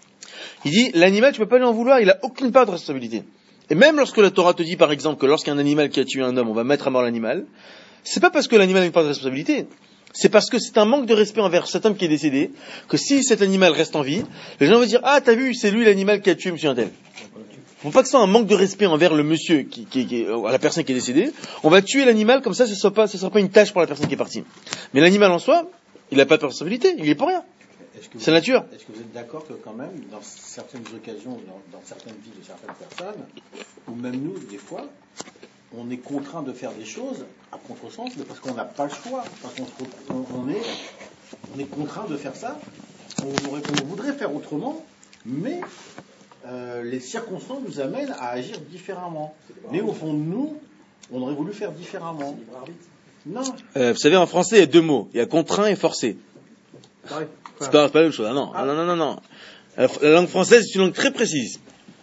Il dit, l'animal, tu peux pas lui en vouloir, il a aucune part de responsabilité. Et même lorsque la Torah te dit, par exemple, que lorsqu'il y a un animal qui a tué un homme, on va mettre à mort l'animal, c'est pas parce que l'animal a une part de responsabilité. C'est parce que c'est un manque de respect envers cet homme qui est décédé, que si cet animal reste en vie, les gens vont dire, ah, t'as vu, c'est lui l'animal qui a tué monsieur Intel. Faut pas que ça soit un manque de respect envers le monsieur qui, qui, qui, euh, la personne qui est décédée. On va tuer l'animal comme ça, ce sera pas, ce sera pas une tâche pour la personne qui est partie. Mais l'animal en soi, il n'a pas de responsabilité, il est pour rien. Est-ce que vous- C'est la nature. Est-ce que vous êtes d'accord que quand même, dans certaines occasions, dans, dans certaines vies de certaines personnes, ou même nous, des fois, on est contraint de faire des choses à contresens, mais parce qu'on n'a pas le choix, parce qu'on se retrouve- on, on est, on est contraint de faire ça. On, aurait- on voudrait faire autrement, mais euh, les circonstances nous amènent à agir différemment. Mais au fond de nous, on aurait voulu faire différemment. Non. Euh, vous savez, en français, il y a deux mots. Il y a contraint et forcé. C'est pas, c'est pas la même chose. Ah non, ah non, non, non, non. La, la langue française, c'est une langue très précise.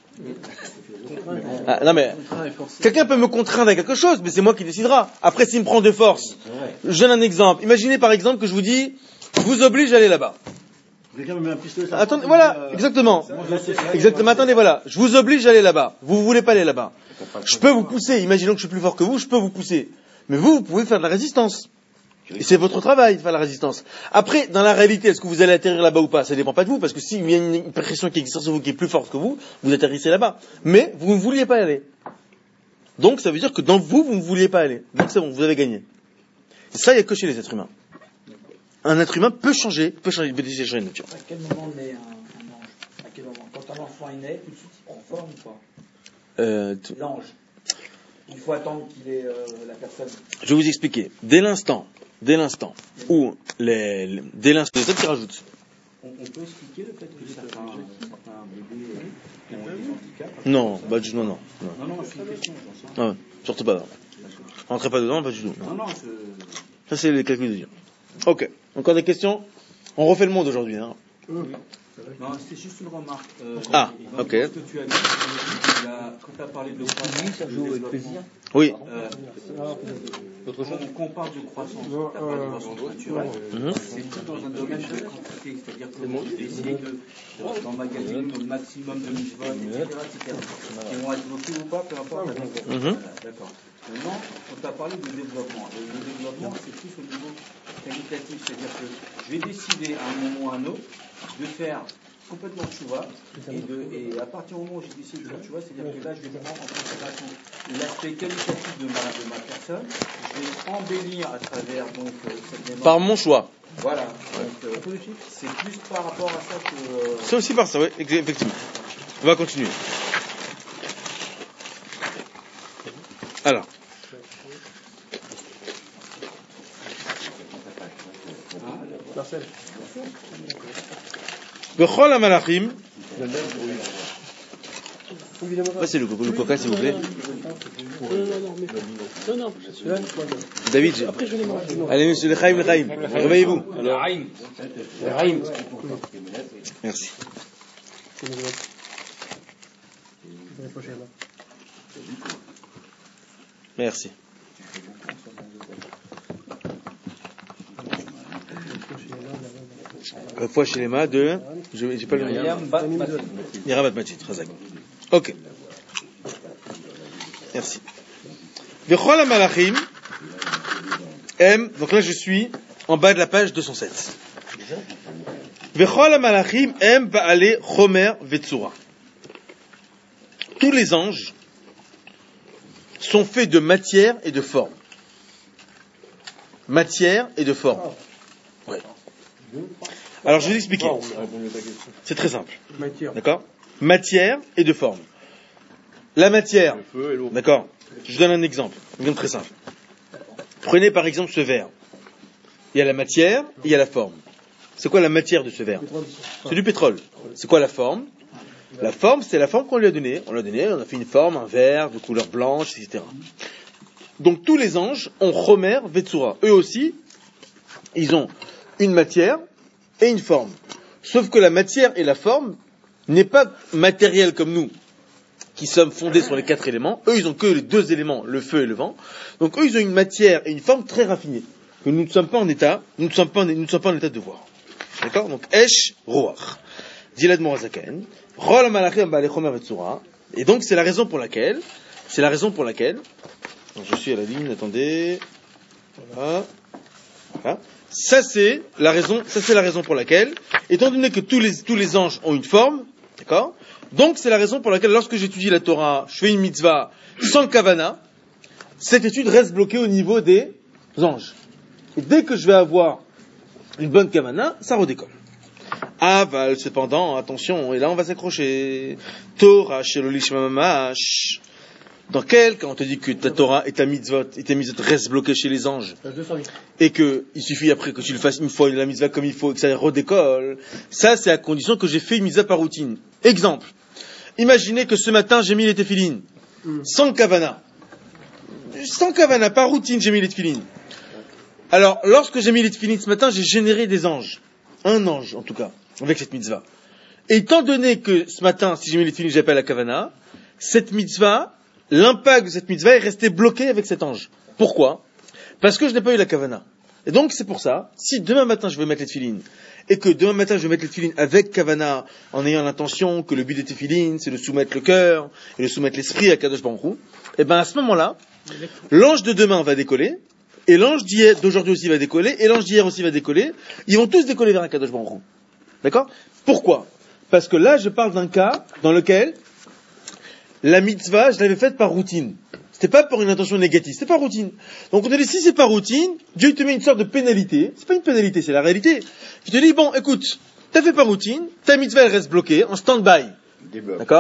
Ah, non mais, quelqu'un peut me contraindre à quelque chose, mais c'est moi qui décidera. Après, s'il me prend de force, je donne un exemple. Imaginez par exemple que je vous dis, je vous oblige à aller là-bas. Quelqu'un me met un pistolet sur la Attendez, tête, voilà, euh, exactement. moi, je sais faire. Exactement, attendez, voilà. Je vous oblige à aller là-bas. Vous voulez pas aller là-bas. Je peux vous pousser. Imaginons que je suis plus fort que vous, je peux vous pousser. Mais vous, vous pouvez faire de la résistance. Et c'est votre travail de faire la résistance. Après, dans la réalité, est-ce que vous allez atterrir là-bas ou pas? Ça dépend pas de vous, parce que s'il y a une pression qui existe sur vous qui est plus forte que vous, vous atterrissez là-bas. Mais vous ne vouliez pas y aller. Donc ça veut dire que dans vous, vous ne vouliez pas aller. Donc c'est bon, vous avez gagné. Et ça, il n'y a que chez les êtres humains. Un être humain peut changer, peut changer, peut changer de nature. À quel moment naît un, un ange? À quel moment? Quand un enfant est né, tout de suite il prend forme ou pas? Euh, t- L'ange. Il faut attendre qu'il ait euh, la personne. je vais vous expliquer. Dès l'instant, dès l'instant où les, les- dès l'instant, les autres qui rajoutent. On, on peut expliquer le fait que certains, certains bébés euh, ont des handicaps? Non, bah, du- non, non, non, Non, non, c'est une question, j'en sais. non, surtout pas. Non. Rentrez pas dedans, pas du tout. non. Non, non, je... Ça, c'est les calculs de Dieu. Ok. Encore des questions? On refait le monde aujourd'hui, hein. Non, c'était juste une remarque. Euh, Ah, dans ok. Ce que tu as dit, il a- quand tu as parlé de croissance, de développement, Oui. euh, quand, quand on parle de croissance, tu as parlé de croissance naturelle, Mhm. c'est tout dans un domaine de quantité, c'est-à-dire que d'essayer de, de- d'emmagasiner le maximum de mitzvot, et cetera, et cetera, qui vont être bloqués ou pas, peu importe. Mhm. Voilà, d'accord. Maintenant, quand tu as parlé de développement, le, le développement, c'est plus au niveau qualitatif, c'est-à-dire que je vais décider à un moment ou à un autre de faire complètement tchouva, et, de, et à partir du moment où j'ai décidé de faire tchouva, c'est-à-dire que là, je vais prendre en considération l'aspect qualitatif de ma, de ma personne, je vais embellir à travers donc euh, cette mémoire. Par mon choix. Voilà, donc euh, c'est plus par rapport à ça que... Euh... C'est aussi par ça, oui, effectivement. On va continuer. Alors. Bechol HaMalachim. Passez le, le coca, s'il vous plaît. Non, non, non. David, allez, monsieur le Chaim, le Chaim. Réveillez-vous. Merci. Merci. Une fois chez les mains de... Je n'ai pas le nom. Miriam Bat-Matit. Ok. Merci. Bechol HaMalachim M. Donc là, je suis en bas de la page deux cent sept. Vechol HaMalachim M. Ba'ale Chomer Vetzura. Tous les anges sont faits de matière et de forme. Matière et de forme. Ouais. Alors, je vais vous expliquer. C'est très simple. D'accord ? Matière et de forme. La matière. D'accord ? Je vous donne un exemple. Un exemple très simple. Prenez par exemple ce verre. Il y a la matière et il y a la forme. C'est quoi la matière de ce verre ? C'est du pétrole. C'est quoi la forme ? La forme, c'est la forme qu'on lui a donnée. On lui a donné, on a fait une forme, un verre de couleur blanche, et cetera. Donc tous les anges ont Chomer Vetzura. Eux aussi, ils ont une matière et une forme. Sauf que la matière et la forme n'est pas matérielle comme nous, qui sommes fondés sur les quatre éléments. Eux, ils ont que les deux éléments, le feu et le vent. Donc eux, ils ont une matière et une forme très raffinée, que nous ne sommes pas en état, nous ne sommes pas en, nous ne sommes pas en état de voir. D'accord ? Donc Esh Roach. Dit l'Admorazaken. Rol Malachim Ba'ale Chomer Vetzura. Et donc c'est la raison pour laquelle, c'est la raison pour laquelle, donc je suis à la ligne, attendez. Voilà. Voilà. Ça c'est la raison, ça c'est la raison pour laquelle, étant donné que tous les, tous les anges ont une forme, d'accord ? Donc c'est la raison pour laquelle lorsque j'étudie la Torah, je fais une mitzvah sans kavana, cette étude reste bloquée au niveau des anges. Et dès que je vais avoir une bonne kavana, ça redécolle. Aval, cependant, attention, et là on va s'accrocher. Torah shelo lishma mamash. Dans quel cas on te dit que ta Torah et ta mitzvot, et ta mitzvot restent bloquées chez les anges, et que il suffit après que tu le fasses une fois la mitzvah comme il faut, et que ça redécolle, ça c'est à condition que j'ai fait une mitzvah par routine. Exemple, imaginez que ce matin j'ai mis les téphilines, mm. sans kavana. Sans kavana, par routine j'ai mis les téphilines. Alors, lorsque j'ai mis les téphilines ce matin, j'ai généré des anges. Un ange, en tout cas, avec cette mitzvah. Et étant donné que ce matin, si j'ai mis les téphilines, j'appelle la kavana, cette mitzvah, l'impact de cette mitzvah est resté bloqué avec cet ange. Pourquoi ? Parce que je n'ai pas eu la kavana. Et donc, c'est pour ça, si demain matin je vais mettre les téphilines, et que demain matin je vais mettre les téphilines avec kavana, en ayant l'intention que le but des téphilines, c'est de soumettre le cœur, et de soumettre l'esprit à Kadosh Baruch Hu, et ben à ce moment-là, l'ange de demain va décoller, et l'ange d'hier, d'aujourd'hui aussi va décoller, et l'ange d'hier aussi va décoller, ils vont tous décoller vers un Kadosh Baruch Hu. D'accord ? Pourquoi ? Parce que là, je parle d'un cas dans lequel la mitzvah, je l'avais faite par routine. C'était pas pour une intention négative, c'était par routine. Donc on a dit, si c'est par routine, Dieu te met une sorte de pénalité. C'est pas une pénalité, c'est la réalité. Il te dit, bon, écoute, t'as fait par routine, ta mitzvah elle reste bloquée, en stand-by. D'accord ?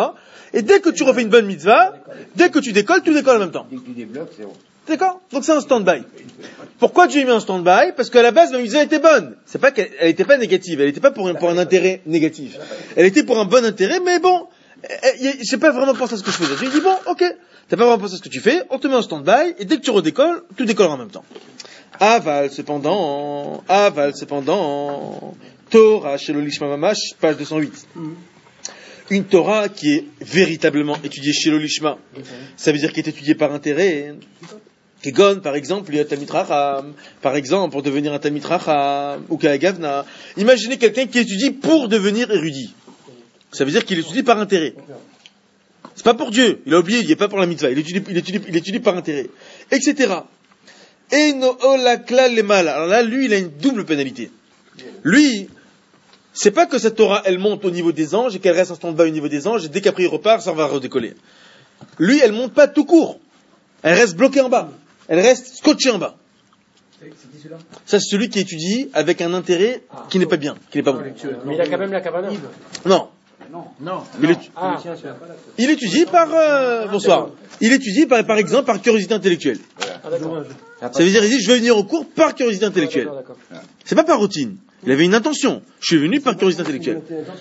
Et dès que tu refais une bonne mitzvah, dès que tu décolles, tout décolle en même temps. Dès que tu débloques, c'est bon. D'accord ? Donc c'est un stand-by. Pourquoi Dieu a mis un stand-by ? Parce qu'à la base, ma mitzvah était bonne. C'est pas qu'elle elle était pas négative, elle était pas pour un, pour un intérêt négatif. Elle était pour un bon intérêt, mais bon, je sais pas vraiment pensé à ce que je faisais. Je lui ai dit, bon, ok, t'as pas vraiment pensé à ce que tu fais, on te met en stand-by, et dès que tu redécolles, tout décolle en même temps. Aval, cependant, aval, cependant, Torah, shelo lishma mamash, page deux cent huit. Une Torah qui est véritablement étudiée shelo lishma, ça veut dire qui est étudiée par intérêt. Kegon, par exemple, il y a Talmid Chacham, par exemple, pour devenir un Talmid Chacham, ou Ka'agavna. Imaginez quelqu'un qui étudie pour devenir érudit. Ça veut dire qu'il étudie par intérêt. C'est pas pour Dieu, il a oublié, il n'est pas pour la mitzvah, il étudie, il étudie, il étudie par intérêt, et cetera. Et no olakla le mal. Alors là, lui, il a une double pénalité. Lui, c'est pas que cette Torah, elle monte au niveau des anges et qu'elle reste en stand-by au niveau des anges et dès qu'après il repart, ça va redécoller. Lui, elle monte pas tout court. Elle reste bloquée en bas. Elle reste scotchée en bas. C'est qui celui-là? Ça, c'est celui qui étudie avec un intérêt qui n'est pas bien, qui n'est pas bon. Mais il a quand même la cabane. Non. Non. Non. Il, étu- Ah, il étudie par, euh, bonsoir. Il étudie par, par exemple par curiosité intellectuelle. ah, d'accord. Ça veut dire, il dit, je vais venir au cours par curiosité intellectuelle. D'accord, d'accord. C'est pas par routine. Il avait une intention. Je suis venu par curiosité intellectuelle.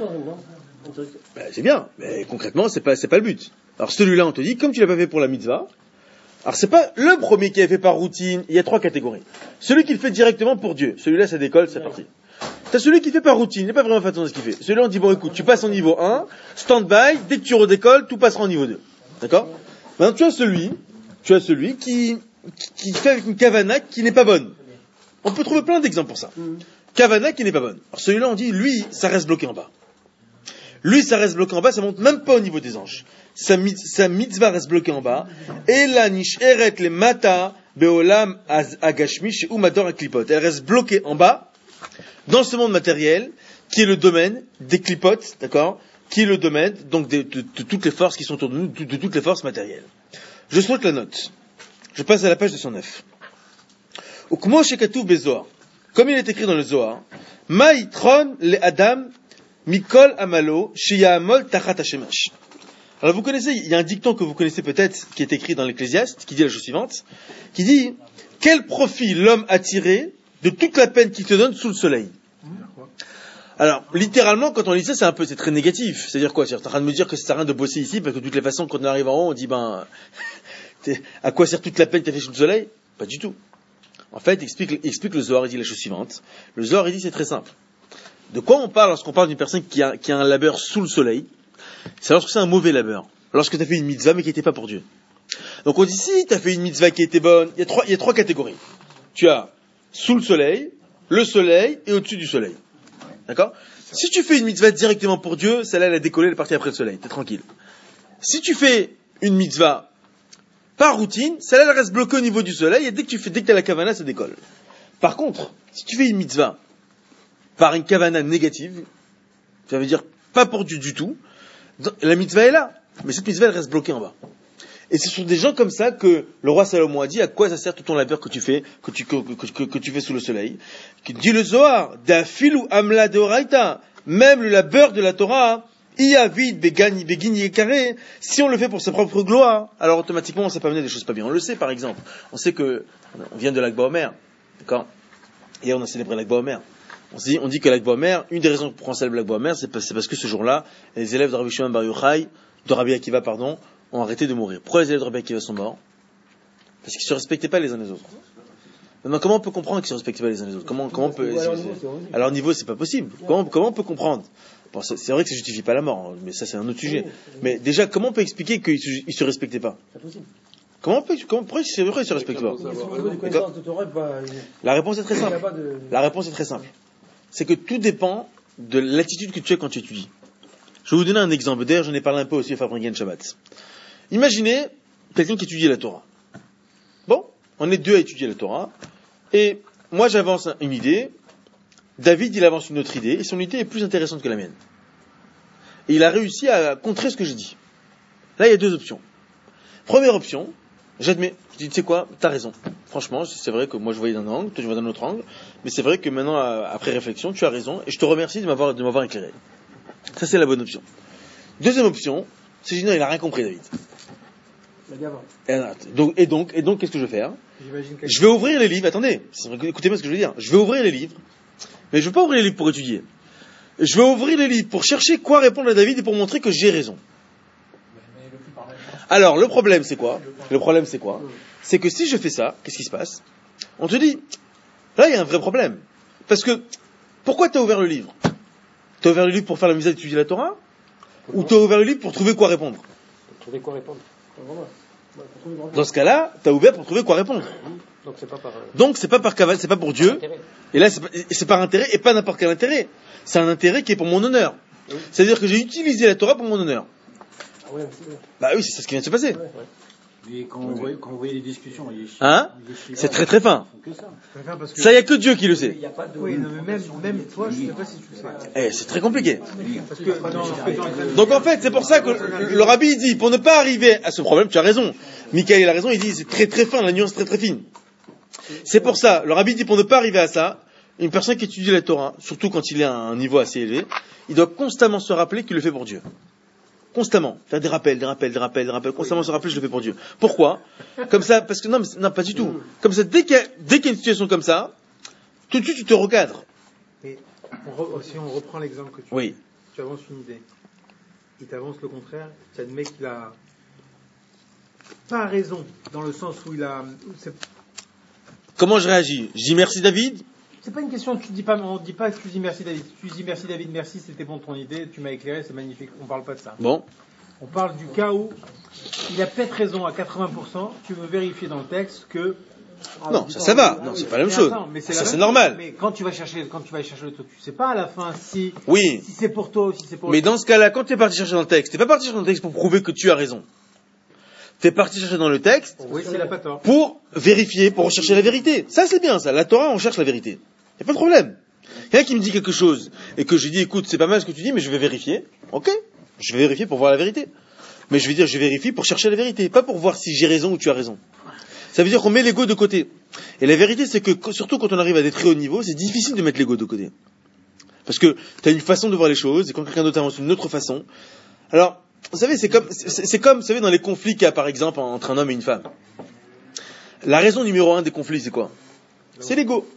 Ben, c'est bien, mais concrètement, c'est pas, c'est pas le but. Alors celui-là, on te dit, comme tu l'as pas fait pour la mitzvah, alors c'est pas le premier qui a fait par routine, il y a trois catégories. Celui qui le fait directement pour Dieu, celui-là, ça décolle, c'est parti. T'as celui qui fait par routine, il n'est pas vraiment fait attention à ce qu'il fait. Celui-là, on dit, bon écoute, tu passes en niveau un, stand-by, dès que tu redécolles, tout passera en niveau deux. D'accord? Maintenant, tu as celui, tu as celui qui, qui, qui fait avec une kavana qui n'est pas bonne. On peut trouver plein d'exemples pour ça. Kavana qui n'est pas bonne. Alors celui-là, on dit, lui, ça reste bloqué en bas. Lui, ça reste bloqué en bas, ça monte même pas au niveau des anges. Sa, mit- sa mitzvah reste bloquée en bas. Et la nish eret le mata beolam agashmi chez umador aklipot. Elle reste bloquée en bas, dans ce monde matériel, qui est le domaine des clipotes, d'accord? Qui est le domaine, donc, de, de, de toutes les forces qui sont autour de nous, de, de toutes les forces matérielles. Je saute la note. Je passe à la page deux cent neuf. Ukmo shekatuv bezoar. Comme il est écrit dans le Zohar, Maïtron le Adam Mikol Amalo Shiyamol Tachat Hashemash. Alors vous connaissez, il y a un dicton que vous connaissez peut-être, qui est écrit dans l'Ecclésiaste, qui dit la chose suivante, qui dit, quel profit l'homme a tiré de toute la peine qu'il te donne sous le soleil? Alors, littéralement, quand on lit ça, c'est un peu, c'est très négatif. C'est-à-dire quoi? C'est-à-dire, t'es en train de me dire que ça sert à rien de bosser ici, parce que de toutes les façons, quand on arrive en haut, on dit, ben, à quoi sert toute la peine que t'as fait sous le soleil? Pas du tout. En fait, explique, explique le Zohar, il dit la chose suivante. Le Zohar, il dit, c'est très simple. De quoi on parle lorsqu'on parle d'une personne qui a, qui a un labeur sous le soleil? C'est lorsque c'est un mauvais labeur. Lorsque tu as fait une mitzvah, mais qui n'était pas pour Dieu. Donc on dit, si tu as fait une mitzvah qui était bonne, il y a trois, il y a trois catégories. Tu as sous le soleil, le soleil et au-dessus du soleil. D'accord? Si tu fais une mitzvah directement pour Dieu, celle-là, elle a décollé, elle est partie après le soleil. T'es tranquille. Si tu fais une mitzvah par routine, celle-là, elle reste bloquée au niveau du soleil, et dès que tu fais, dès que tu as la kavana, ça décolle. Par contre, si tu fais une mitzvah par une kavana négative, ça veut dire pas pour Dieu du tout, la mitzvah est là, mais cette mitzvah, elle reste bloquée en bas. Et ce sont des gens comme ça que le roi Salomon a dit, à quoi ça sert tout ton labeur que tu fais, que tu, que, que, que, que tu fais sous le soleil? Qui dit le Zohar, d'afil ou amla de oraita, même le labeur de la Torah, iavid begani begini carré, si on le fait pour sa propre gloire, alors automatiquement, ça peut amener des choses pas bien. On le sait, par exemple. On sait que, on vient de l'Akba Omer, d'accord? Hier, on a célébré l'Akba Omer. On dit, on dit que l'Akba Omer, une des raisons pour qu'on célèbre l'Akba Omer, c'est parce, c'est parce que ce jour-là, les élèves de Rabbi Shimon Bar Yochai, de Rabbi Akiva, pardon, ont arrêté de mourir. Pourquoi les élèves de Rabbi Akiva sont morts? Parce qu'ils ne se respectaient pas les uns les autres. Maintenant, comment on peut comprendre qu'ils ne se respectaient pas les uns les autres? Comment, comment on peut, c'est, c'est, à leur niveau, c'est pas possible. Comment, comment on peut comprendre? Bon, c'est, c'est vrai que ça justifie pas la mort, mais ça, c'est un autre sujet. Mais déjà, comment on peut expliquer qu'ils se, ils se respectaient pas? Comment on peut, comment, pourquoi ils ne se respectent pas? La réponse est très simple. La réponse est très simple. C'est que tout dépend de l'attitude que tu as quand tu étudies. Je vais vous donner un exemple. D'ailleurs, j'en ai parlé un peu aussi à Fabien Shabbat. Imaginez quelqu'un qui étudie la Torah. Bon, on est deux à étudier la Torah, et moi j'avance une idée, David il avance une autre idée, et son idée est plus intéressante que la mienne. Et il a réussi à contrer ce que je dis. Là, il y a deux options. Première option, j'admets, je dis, tu sais quoi, t'as raison. Franchement, c'est vrai que moi je voyais d'un angle, toi tu vois d'un autre angle, mais c'est vrai que maintenant, après réflexion, tu as raison, et je te remercie de m'avoir, de m'avoir éclairé. Ça, c'est la bonne option. Deuxième option, c'est Gina, il n'a rien compris, David. Et donc, et donc, et donc, qu'est-ce que je vais faire? Je vais ouvrir les livres, attendez, écoutez-moi ce que je veux dire. Je vais ouvrir les livres, mais je ne vais pas ouvrir les livres pour étudier. Je vais ouvrir les livres pour chercher quoi répondre à David et pour montrer que j'ai raison. Alors, le problème, c'est quoi? Le problème, c'est quoi? C'est que si je fais ça, qu'est-ce qui se passe? On te dit, là, il y a un vrai problème. Parce que, pourquoi tu as ouvert le livre? Tu as ouvert le livre pour faire la misère d'étudier la Torah? Ou tu as ouvert le livre pour trouver quoi répondre? Pour trouver quoi répondre. Dans ce cas-là, tu as ouvert pour trouver quoi répondre. Donc c'est pas par, Donc, c'est pas par cavale, c'est pas pour Dieu. intérêt. Et là, c'est, pas, c'est par intérêt, et pas n'importe quel intérêt. C'est un intérêt qui est pour mon honneur. Oui. C'est-à-dire que j'ai utilisé la Torah pour mon honneur. Ah ouais, c'est... Bah oui, c'est ça ce qui vient de se passer. Ouais, ouais. Et quand on voyait, quand on voyait les discussions, les chiffres, Hein les chiffres, C'est très très fin. ils font que ça. Parce que- Ça, il n'y a que Dieu qui le sait. Il n'y a pas de. Oui, non, mais même, même toi, je ne sais pas si tu le sais. Eh, c'est très compliqué. Parce que, non, parce que dans- Donc en fait, c'est pour ça que le, le rabbi il dit, pour ne pas arriver à ce problème, tu as raison. Michael a raison, il dit, c'est très très fin, la nuance est très très fine. C'est pour ça, le rabbi dit, pour ne pas arriver à ça, une personne qui étudie la Torah, surtout quand il est à un niveau assez élevé, il doit constamment se rappeler qu'il le fait pour Dieu. Constamment. Faire des rappels, des rappels, des rappels, des rappels, constamment se rappeler, je le fais pour Dieu. Pourquoi? Comme ça, parce que non, mais, non, pas du tout. Comme ça, dès qu'il y a, dès qu'il y a une situation comme ça, tout de suite, tu te recadres. Mais on re- si on reprend l'exemple que tu Oui. tu avances une idée, il t'avance le contraire, tu admets qu'il a pas raison, dans le sens où il a... C'est, Comment je réagis? Je dis merci David? c'est pas une question, tu dis pas, on dit pas que tu dis merci David, tu dis merci David, merci, c'était bon ton idée, tu m'as éclairé, c'est magnifique, on parle pas de ça. Bon. On parle du cas où il a peut-être raison à quatre-vingts pour cent, tu veux vérifier dans le texte que... Non, ça, ça va. Non, c'est pas la même Mais chose. attends, mais c'est la Ça, même c'est chose. normal. Mais quand tu vas chercher, quand tu vas chercher le truc, tu sais pas à la fin si, Oui. si c'est pour toi ou si c'est pour Mais dans ce cas-là, quand tu es parti chercher dans le texte, t'es pas parti chercher dans le texte pour prouver que tu as raison. T'es parti chercher dans le texte Oui, s'il a pas tort. pour vérifier, pour rechercher la vérité. Ça, c'est bien, ça. La Torah, on cherche la vérité. Y a pas de problème. Quelqu'un qui me dit quelque chose et que je dis, écoute, c'est pas mal ce que tu dis, mais je vais vérifier. Ok. Je vais vérifier pour voir la vérité. Mais je vais dire, je vérifie pour chercher la vérité, pas pour voir si j'ai raison ou tu as raison. Ça veut dire qu'on met l'ego de côté. Et la vérité, c'est que, surtout quand on arrive à des très hauts niveaux, c'est difficile de mettre l'ego de côté. Parce que tu as une façon de voir les choses, et quand quelqu'un d'autre avance une autre façon. Alors, vous savez, c'est comme, c'est, c'est comme, vous savez, dans les conflits qu'il y a, par exemple, entre un homme et une femme. La raison numéro un des conflits, c'est quoi? C'est l'ego.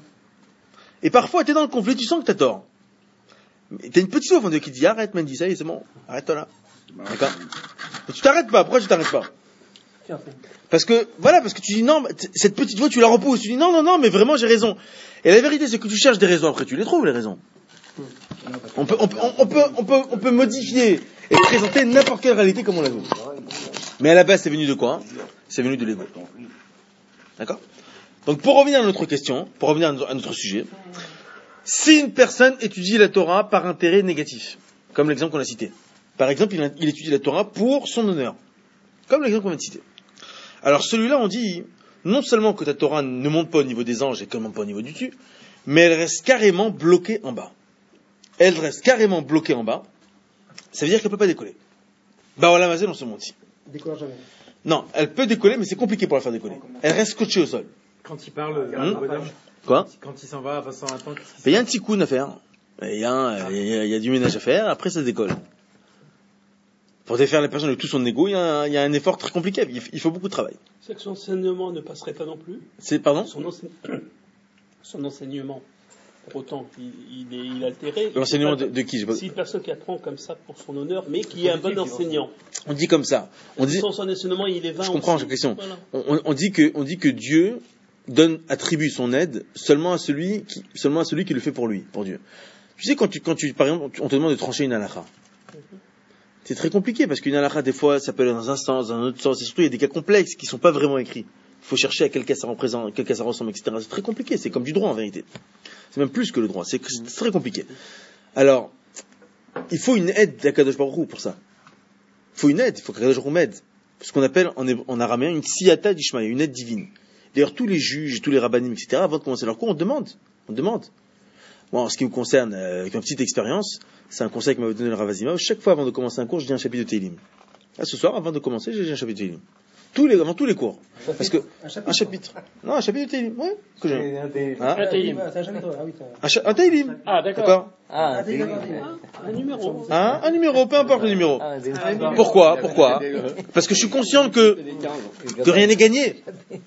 Et parfois, tu es dans le conflit, tu sens que tu as tort. Mais tu as une petite voix au fond de toi qui te dit, arrête, Mandy, ça y est, c'est bon, arrête-toi là. D'accord? Mais tu t'arrêtes pas, pourquoi tu t'arrêtes pas? Parce que, voilà, parce que tu dis non, cette petite voix, tu la repousses, tu dis non, non, non, mais vraiment, j'ai raison. Et la vérité, c'est que tu cherches des raisons, après tu les trouves, les raisons. On peut, on peut, on peut, on peut, on peut modifier et présenter n'importe quelle réalité comme on la veut. Mais à la base, c'est venu de quoi? C'est venu de l'ego. D'accord? Donc, pour revenir à notre question, pour revenir à notre sujet, si une personne étudie la Torah par intérêt négatif, comme l'exemple qu'on a cité, par exemple, il, il étudie la Torah pour son honneur, comme l'exemple qu'on vient de citer. Alors celui-là, on dit, non seulement que ta Torah ne monte pas au niveau des anges et ne monte pas au niveau du dessus, mais elle reste carrément bloquée en bas. Elle reste carrément bloquée en bas, ça veut dire qu'elle ne peut pas décoller. Bah voilà, Mazel, on se monte. Décolle jamais. Non, elle peut décoller, mais c'est compliqué pour la faire décoller. Elle reste scotchée au sol. Quand il parle, Hum le bonhomme, Quoi? quand il s'en va à Vincent Attends, qu'est-ce Il y a un petit coup à faire. Il y, a un, il, y a, il y a du ménage à faire, après ça décolle. Pour défaire la personne de tout son ego, il y a un, il y a un effort très compliqué, il, il faut beaucoup de travail. C'est que son enseignement ne passerait pas non plus. C'est, pardon? Son, enseigne... son enseignement, pour autant qu'il il est, il est altéré. L'enseignement de, de qui? Si une personne qui apprend comme ça pour son honneur, mais qui est un bon enseignant. On dit comme ça. On dit, Sans son enseignement, il est vain. je comprends aussi. la question. Voilà. On, on dit que, on dit que Dieu donne, attribue son aide seulement à celui qui, seulement à celui qui le fait pour lui, pour Dieu. Tu sais, quand tu, quand tu, par exemple, on te demande de trancher une halakha. C'est très compliqué parce qu'une halakha, des fois, ça peut aller dans un sens, dans un autre sens. Et surtout, il y a des cas complexes qui sont pas vraiment écrits. Il faut chercher à quel cas ça représente, quel cas ça ressemble, et cetera. C'est très compliqué. C'est comme du droit, en vérité. C'est même plus que le droit. C'est, c'est très compliqué. Alors, il faut une aide d'Akadosh Baruch Hu pour ça. Il faut une aide. Il faut qu'Akadosh Baruch Hu m'aide. Ce qu'on appelle en, en araméen une siyata d'Ishmael, une aide divine. D'ailleurs, tous les juges, tous les rabbanim, et cetera, avant de commencer leur cours, on demande. On demande. Moi, en ce qui me concerne, euh, avec ma petite expérience, c'est un conseil que m'avait donné le Rav Azimov. Chaque fois avant de commencer un cours, je dis un chapitre de Tehillim. Là, ce soir, avant de commencer, j'ai dit un chapitre de Tehillim. Tous les, avant tous les cours. Parce que, Un chapitre. un chapitre. Non, un chapitre de Tehillim, ouais. Que j'ai. C'est un des- Hein? Un Tehillim. C'est un chapitre, ah oui, t'as- Un, cha- un Tehillim. Ah, d'accord. D'accord? Ah, des- Un numéro. Hein? Un numéro, peu importe le numéro. Ah, des- Pourquoi? Pourquoi? Parce que je suis conscient que, que rien n'est gagné.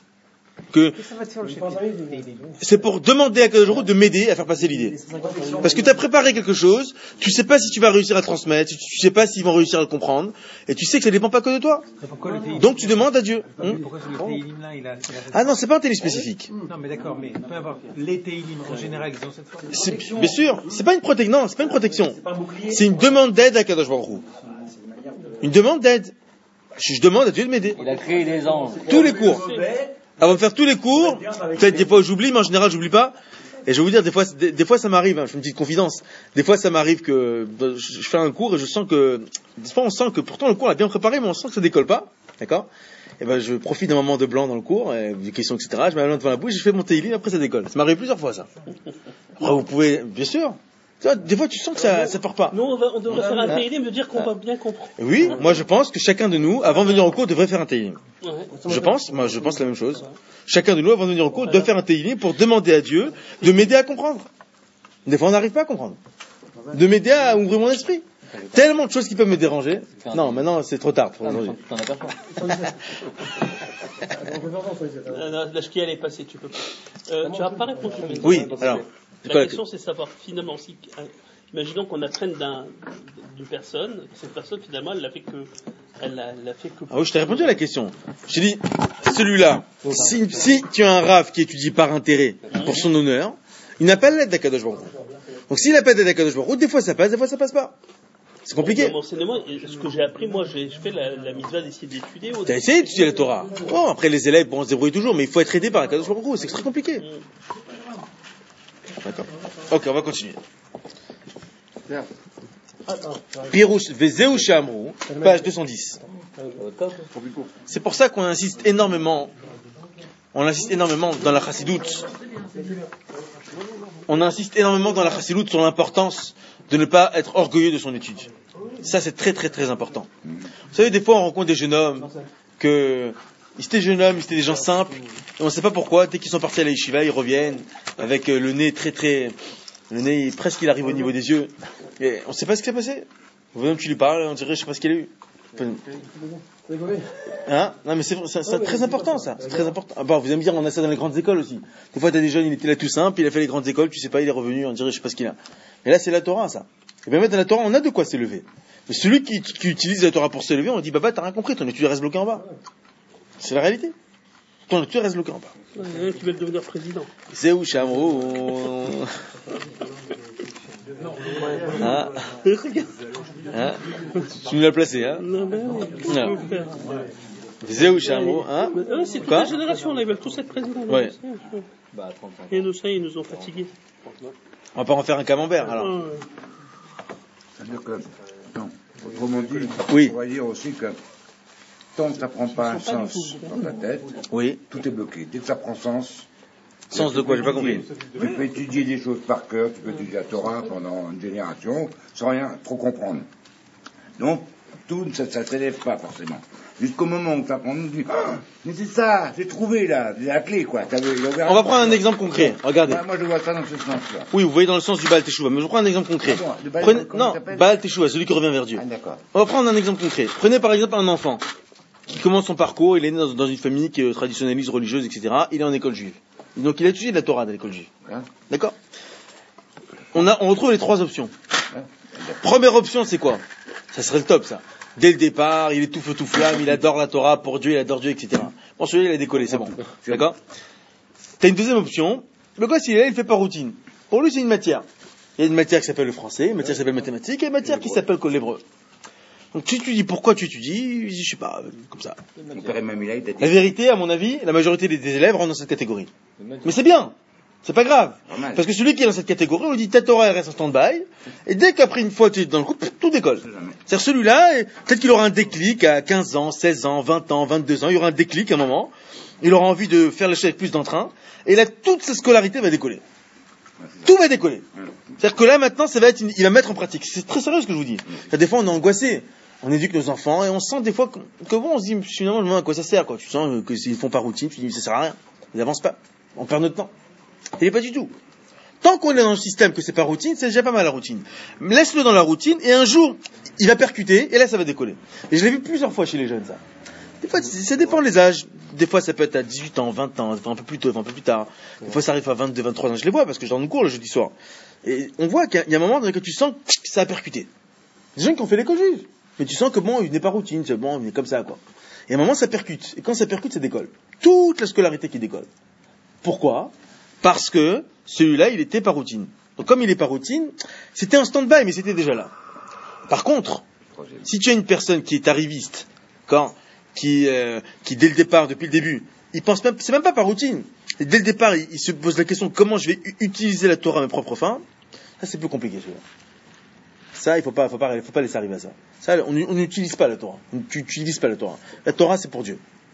Que Ça va te faire le chapitre. c'est pour demander à Kadosh Baruch Hu de m'aider à faire passer l'idée. Parce que tu as préparé quelque chose, tu sais pas si tu vas réussir à transmettre, tu sais pas s'ils vont réussir à le comprendre, et tu sais que ça dépend pas que de toi. Pourquoi le Tehillim- Donc tu demandes à Dieu. Hum? Pourquoi sur le Tehillim là, il a, il a Ah non, c'est pas un télé spécifique. Non, mais d'accord, mais peu importe. Les Tehillim en général, ils ont cette forme. C'est, bien sûr, c'est pas une protection, non, c'est pas une protection. C'est une demande d'aide à Kadosh Baruch Hu. Une demande d'aide. Je, je demande à Dieu de m'aider. Il a créé les anges. Tous les cours. Avant de faire tous les cours, peut-être des fois j'oublie, mais en général j'oublie pas. Et je vais vous dire, des fois, des, des fois ça m'arrive, hein, je fais une petite confidence. Des fois ça m'arrive que je, je fais un cours et je sens que, des fois on sent que pourtant le cours l'a bien préparé, mais on sent que ça décolle pas, d'accord? et ben je profite d'un moment de blanc dans le cours, et, des questions, et cetera. Je mets la main devant la bouche, je fais mon télim, après ça décolle. Ça m'arrive plusieurs fois ça. Après, vous pouvez, bien sûr. Des fois, tu sens que ça, ça part pas. Nous, on, va, on devrait faire un télim, de dire qu'on va bien comprendre. Oui, moi je pense que chacun de nous, avant de venir au cours, devrait faire un télim. Ouais. Je pense, moi je pense la même chose. Chacun de nous, avant de venir au cours, doit faire un télim pour demander à Dieu de m'aider à comprendre. Des fois, on n'arrive pas à comprendre. De m'aider à ouvrir mon esprit. Tellement de choses qui peuvent me déranger. Non, maintenant c'est trop tard pour aujourd'hui. T'en as pas La shkia, elle est passée, tu peux pas. Euh, tu n'as pas répondu. Oui, alors. La question, c'est de savoir, finalement, si, euh, imaginons qu'on apprenne d'un, d'une personne, cette personne, finalement, elle l'a fait que, elle l'a, elle l'a fait que. Ah oui, je t'ai répondu à la question. Je t'ai dit, celui-là, si, si tu as un rave qui étudie par intérêt, pour son honneur, il n'a pas l'aide d'Akadosh Baruch Hu. Donc s'il n'a pas l'aide d'Akadosh Baruch Hu, des fois ça passe, des fois ça passe pas. C'est compliqué. Dans mon enseignement, ce que j'ai appris, moi, j'ai, je fais la, la mitzvah d'essayer d'étudier. T'as essayé d'étudier la Torah. Bon, après les élèves, bon, on se débrouille toujours, mais il faut être aidé par Akadosh Baruch Hu. C'est très compliqué. D'accord. Ok, on va continuer. Pirouche Vezeu Shamrou, page deux cent dix. C'est pour ça qu'on insiste énormément, on insiste énormément dans la chassidoute. On insiste énormément dans la chassidoute sur l'importance de ne pas être orgueilleux de son étude. Ça, c'est très très très important. Vous savez, des fois, on rencontre des jeunes hommes que ils étaient jeunes hommes, ils étaient des gens simples, et on ne sait pas pourquoi. Dès qu'ils sont partis à la yeshiva, ils reviennent avec le nez très très, le nez presque il arrive au niveau des yeux. Et on ne sait pas ce qui s'est passé. Vous-même, tu lui parles, on dirait, je sais pas ce qu'il a eu. Hein? Non, mais c'est, c'est, c'est très important, ça. C'est très important. Ah, bon, vous allez me dire, on a ça dans les grandes écoles aussi. Des fois, t'as des jeunes, il était là tout simple, il a fait les grandes écoles, tu sais pas, il est revenu, on dirait, je sais pas ce qu'il a. Mais là, c'est la Torah, ça. Et bien, même dans la Torah, on a de quoi s'élever. Mais celui qui, qui utilise la Torah pour s'élever, on dit, bah, bah, t'as rien compris, ton étude reste bloquée en bas. C'est la réalité. Ton étude reste bloquée en bas. Il y en a un qui veut devenir président. C'est où, Chamrou? Hein? Hein? Tu nous l'as placé, hein? Non, mais oui, qu'est-ce Non. qu'il faut faire? Zéou Chamrou, hein? Mais, euh, c'est toute Quoi? la génération, là, ils veulent tous être présidents. là, Ouais. Bah, trente ans. Et nous, ça, ils nous ont fatigués. On va pas en faire un camembert, alors. Ah, C'est-à-dire que, non, autrement dit, Oui. on pourrait dire aussi que tant que ça prend pas un sens dans ta tête, Oui. tout est bloqué. Dès que ça prend sens, Sens de quoi? J'ai pas compris. tu peux étudier des choses par cœur, tu peux étudier la Torah pendant une génération sans rien trop comprendre. Donc, tout, ça ne s'élève pas forcément. Jusqu'au moment où tu apprends, on dit, ah, mais c'est ça, j'ai trouvé là, c'est la clé quoi. T'avais, On va prendre un exemple concret. Regardez. Moi, moi, je vois ça dans ce sens-là. Oui, vous voyez dans le sens du Baal Teshuvah, mais je prends un exemple concret. Ah bon, le Baal- Prenez, comment non, il s'appelle Baal Teshuvah, celui qui revient vers Dieu. Ah, d'accord. On va prendre un exemple concret. Prenez par exemple un enfant qui commence son parcours, il est né dans, dans une famille qui est traditionnaliste, religieuse, et cetera. Il est en école juive. Donc il a étudié de la Torah dans l'école juive. Hein? D'accord? On a, on retrouve les trois options. Hein? Première option, c'est quoi? Ça serait le top, ça. Dès le départ, il est tout feu tout flamme, il adore la Torah pour Dieu, il adore Dieu, et cetera. Bon, celui-là, il a décollé, c'est bon. D'accord? T'as une deuxième option. Le gosse, il est là, il fait par routine. Pour lui, c'est une matière. Il y a une matière qui s'appelle le français, une matière qui s'appelle mathématiques, et une matière qui s'appelle l'hébreu. Donc, tu te dis pourquoi tu étudies? Je sais pas, comme ça. Mon père et mamie, là, il t'a dit, La vérité, à mon avis, la majorité des des élèves rentrent dans cette catégorie. Mais c'est bien. C'est pas grave. Normal. Parce que celui qui est dans cette catégorie, on lui dit ta Torah elle reste en stand-by, et dès qu'après une fois tu es dans le coup, tout décolle. C'est-à-dire celui-là, et peut-être qu'il aura un déclic à quinze ans, seize ans, vingt ans, vingt-deux ans, il y aura un déclic à un moment, il aura envie de faire les choses avec plus d'entrain, et là toute sa scolarité va décoller. Tout va décoller. C'est-à-dire que là maintenant, ça va être une- il va mettre en pratique. C'est très sérieux ce que je vous dis. Là, des fois on est angoissé. On éduque nos enfants et on sent des fois que, que bon, on se dit finalement à quoi ça sert quoi. Tu sens que s'ils font pas routine, tu te dis ça sert à rien. Ils n'avancent pas. On perd notre temps. Et pas du tout. Tant qu'on est dans le système que c'est pas routine, c'est déjà pas mal la routine. Laisse-le dans la routine et un jour, il va percuter et là ça va décoller. Et je l'ai vu plusieurs fois chez les jeunes ça. Des fois, ça dépend des âges. Des fois, ça peut être à dix-huit ans, vingt ans, un peu plus tôt, un peu plus tard. Des fois, ça arrive à vingt-deux, vingt-trois ans. Je les vois parce que je donne une cours le jeudi soir. Et on voit qu'il y a un moment dans lequel tu sens que ça a percuté. Des gens qui ont fait l'école juive. Mais tu sens que bon, il n'est pas routine, c'est bon, il est comme ça, quoi. Et à un moment, ça percute. Et quand ça percute, ça décolle. Toute la scolarité qui décolle. Pourquoi? Parce que celui-là, il était pas routine. Donc comme il est pas routine, c'était un stand-by, mais c'était déjà là. Par contre, si tu as une personne qui est arriviste, quand, qui, euh, qui dès le départ, depuis le début, il pense même, c'est même pas par routine. Et dès le départ, il, il se pose la question comment je vais u- utiliser la Torah à mes propres fins. Ça, c'est plus compliqué, celui-là. Ça, il faut pas, faut pas, faut pas laisser arriver à ça. Ça, on on n'utilise pas la Torah. Tu n'utilises pas la Torah. La Torah, c'est pour Dieu.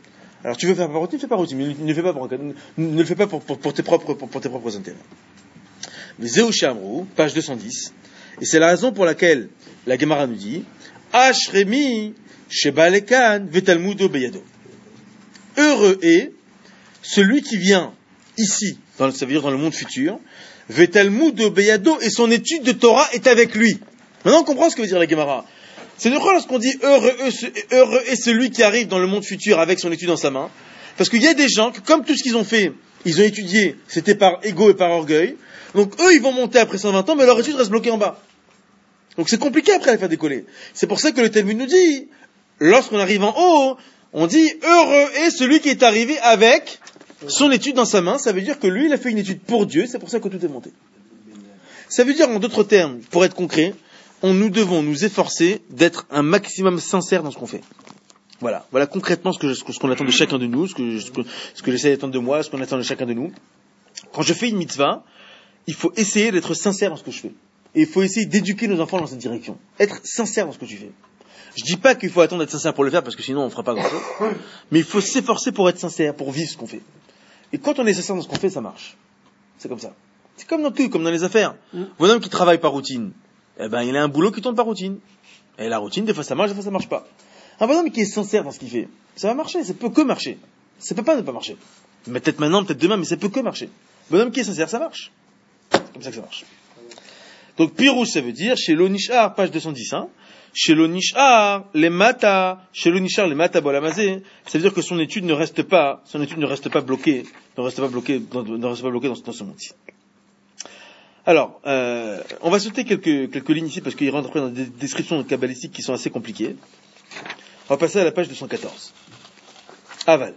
Alors tu veux faire par routine, fais par routine, mais ne le fais pas pour, ne le fais pas pour, pour, pour tes propres, pour, pour tes propres intérêts. Zéou Shamrou, page deux cent dix, et c'est la raison pour laquelle la Gemara nous dit, Ashremi, Shebalekan, Vetalmudo Beyado. Heureux est celui qui vient ici, dans, ça veut dire dans le monde futur, Vetalmudo Beyado, et son étude de Torah est avec lui. Maintenant on comprend ce que veut dire la Gemara. C'est de quoi lorsqu'on dit heureux, heureux est celui qui arrive dans le monde futur avec son étude dans sa main. Parce qu'il y a des gens que, comme tout ce qu'ils ont fait, ils ont étudié, c'était par ego et par orgueil. Donc eux, ils vont monter après cent vingt ans, mais leur étude reste bloquée en bas. Donc c'est compliqué après à les faire décoller. C'est pour ça que le Talmud nous dit, lorsqu'on arrive en haut, on dit heureux est celui qui est arrivé avec son étude dans sa main. Ça veut dire que lui, il a fait une étude pour Dieu, c'est pour ça que tout est monté. Ça veut dire, en d'autres termes, pour être concret, on, nous devons nous efforcer d'être un maximum sincère dans ce qu'on fait. Voilà, voilà concrètement ce, que je, ce qu'on attend de chacun de nous, ce que, ce que, ce que j'essaie d'attendre de moi, ce qu'on attend de chacun de nous. Quand je fais une mitzvah, il faut essayer d'être sincère dans ce que je fais. Et il faut essayer d'éduquer nos enfants dans cette direction. Être sincère dans ce que tu fais. Je dis pas qu'il faut attendre d'être sincère pour le faire, parce que sinon on fera pas grand chose. Mais il faut s'efforcer pour être sincère, pour vivre ce qu'on fait. Et quand on est sincère dans ce qu'on fait, ça marche. C'est comme ça. C'est comme dans tout, comme dans les affaires. Mm. Un homme qui travaille par routine, eh ben, il a un boulot qui tourne par routine. Et la routine, des fois ça marche, des fois ça marche pas. Un bonhomme qui est sincère dans ce qu'il fait, ça va marcher, ça peut que marcher. Ça peut pas ne pas marcher. Mais peut-être maintenant, peut-être demain, mais ça peut que marcher. Un bonhomme qui est sincère, ça marche. C'est comme ça que ça marche. Donc, Pirouche, ça veut dire, chez l'Onishar, page deux cent dix, hein, chez l'Onishar, les mata, chez l'Onishar, les mata bolamazé, ça veut dire que son étude ne reste pas, son étude ne reste pas bloquée, ne reste pas bloquée, ne reste pas bloquée dans, dans ce monde-ci. Alors, euh, on va sauter quelques, quelques lignes ici parce qu'il rentre après dans des descriptions kabbalistiques qui sont assez compliquées. On va passer à la page deux cent quatorze. Aval.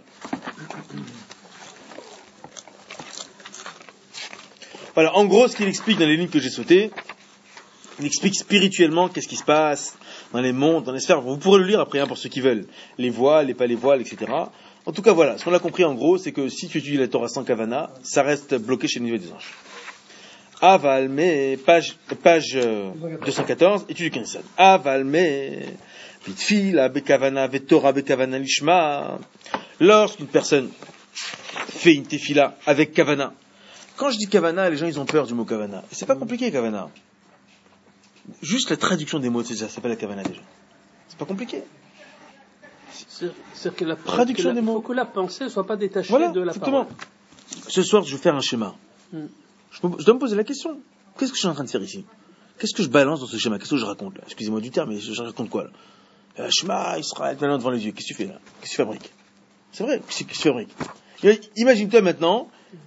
Voilà, en gros, ce qu'il explique dans les lignes que j'ai sautées, il explique spirituellement qu'est-ce qui se passe dans les mondes, dans les sphères. Vous pourrez le lire après, hein, pour ceux qui veulent. Les voiles, les pas les voiles, et cetera. En tout cas, voilà, ce qu'on a compris en gros, c'est que si tu étudies la Torah sans Kavana, ça reste bloqué chez le niveau des anges. Aval, mais, page, page euh, deux cent quatorze, étude du Knesset. Aval, mais, vitfila, bekavana, vetora, bekavana, lishma. Lorsqu'une personne fait une tefila avec Kavana, quand je dis Kavana, les gens ils ont peur du mot Kavana. C'est pas compliqué, Kavana. Juste la traduction des mots, c'est déjà, c'est pas la Kavana déjà. C'est pas compliqué. C'est, c'est que la traduction que la, des mots. Il faut que la pensée soit pas détachée voilà, de la exactement. parole. Ce soir, je vais faire un schéma. Hmm. Je, me, je dois me poser la question. Qu'est-ce que je suis en train de faire ici? Qu'est-ce que je balance dans ce schéma? Qu'est-ce que je raconte là? Excusez-moi du terme, mais je, je raconte quoi là? Euh, Shema, Israël, maintenant devant les yeux. Qu'est-ce que tu fais là? Qu'est-ce que tu fabriques? C'est vrai, qu'est-ce que tu fabriques? Imagine-toi maintenant,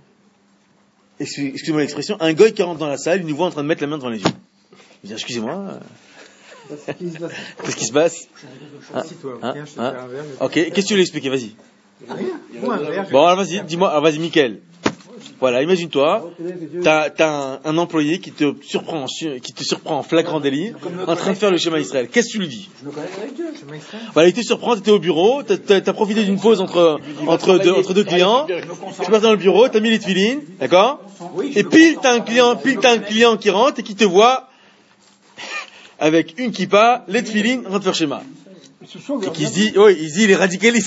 excusez-moi l'expression, un goy qui rentre dans la salle, il nous voit en train de mettre la main devant les yeux. Il dit, excusez-moi. Qu'est-ce qui se passe? Hein? Hein? Hein? Ok, qu'est-ce que tu veux lui expliquer? Vas-y. Bon, alors vas-y, dis-moi, alors vas-y, Mickaël. Voilà, imagine-toi, t'as, t'as un, un employé qui te surprend, qui te surprend en flagrant délit, en train de faire le schéma Israël. Qu'est-ce que tu lui dis? Je me connais avec Dieu, schéma Israël. Voilà, il te surprend, t'étais au bureau, t'as, t'as, t'as profité d'une pause entre, entre deux, entre deux clients, tu passes dans le bureau, t'as mis les tefilines, d'accord? Et pile t'as un client, pile t'as un client qui rentre et qui te voit avec une kippa, les tefilines, rentre faire schéma. Et qui se dit, oui, il se dit, il est radicaliste.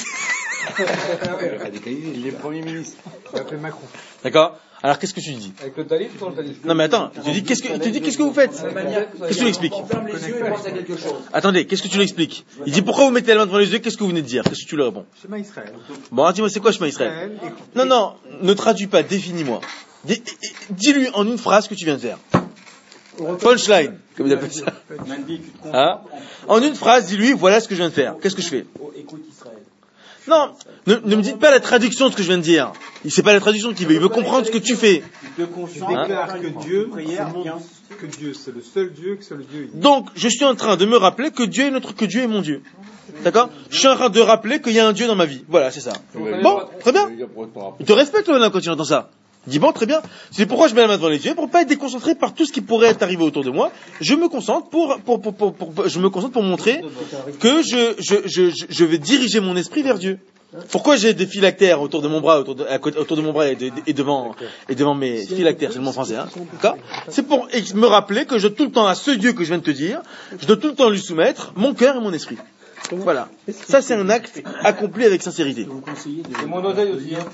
Il est Premier ministre. Il appelle Macron. D'accord? Alors qu'est-ce que tu dis? Avec le talit ou sans le talit? Non mais attends, tu dis qu'est-ce que tu dis qu'est-ce que vous faites? Qu'est-ce que tu lui expliques? On ferme les yeux et pense à quelque chose. Attendez, qu'est-ce que tu lui expliques? Il dit pourquoi vous mettez la main devant les yeux? Qu'est-ce que vous venez de dire? Qu'est-ce que tu lui réponds? Schéma Israël. Bon, dis-moi c'est quoi Shema Israël? Non non, ne traduis pas, définis-moi. Dis-lui en une phrase ce que tu viens de faire. Punchline, comme ils appellent ça. Hein? En une phrase, dis-lui voilà ce que je viens de faire. Qu'est-ce que je fais? Écoute Israël. Non, ne, ne me dites pas la traduction de ce que je viens de dire. C'est pas la traduction qu'il veut, il veut comprendre ce que tu fais. Tu déclares que Dieu, que Dieu, c'est le seul Dieu, que c'est le Dieu. Donc, je suis en train de me rappeler que Dieu est notre, que Dieu est mon Dieu. D'accord? Je suis en train de rappeler qu'il y a un Dieu dans ma vie. Voilà, c'est ça. Bon, très bien. Il te respecte maintenant quand tu entends ça. Il dit bon, très bien. C'est pourquoi je mets la main devant les yeux, pour pas être déconcentré par tout ce qui pourrait être arrivé autour de moi. Je me concentre pour, pour, pour, pour, pour je me concentre pour montrer que je, je, je, je vais diriger mon esprit vers Dieu. Pourquoi j'ai des phylactères autour de mon bras, autour de, à côté, autour de mon bras et, de, et devant, et devant mes phylactères, c'est le mot français, hein. D'accord? C'est pour me rappeler que je dois tout le temps à ce Dieu que je viens de te dire, je dois tout le temps lui soumettre mon cœur et mon esprit. Voilà. Ça, c'est un acte accompli avec sincérité. Vous conseillez de... C'est mon oseille aussi, hein.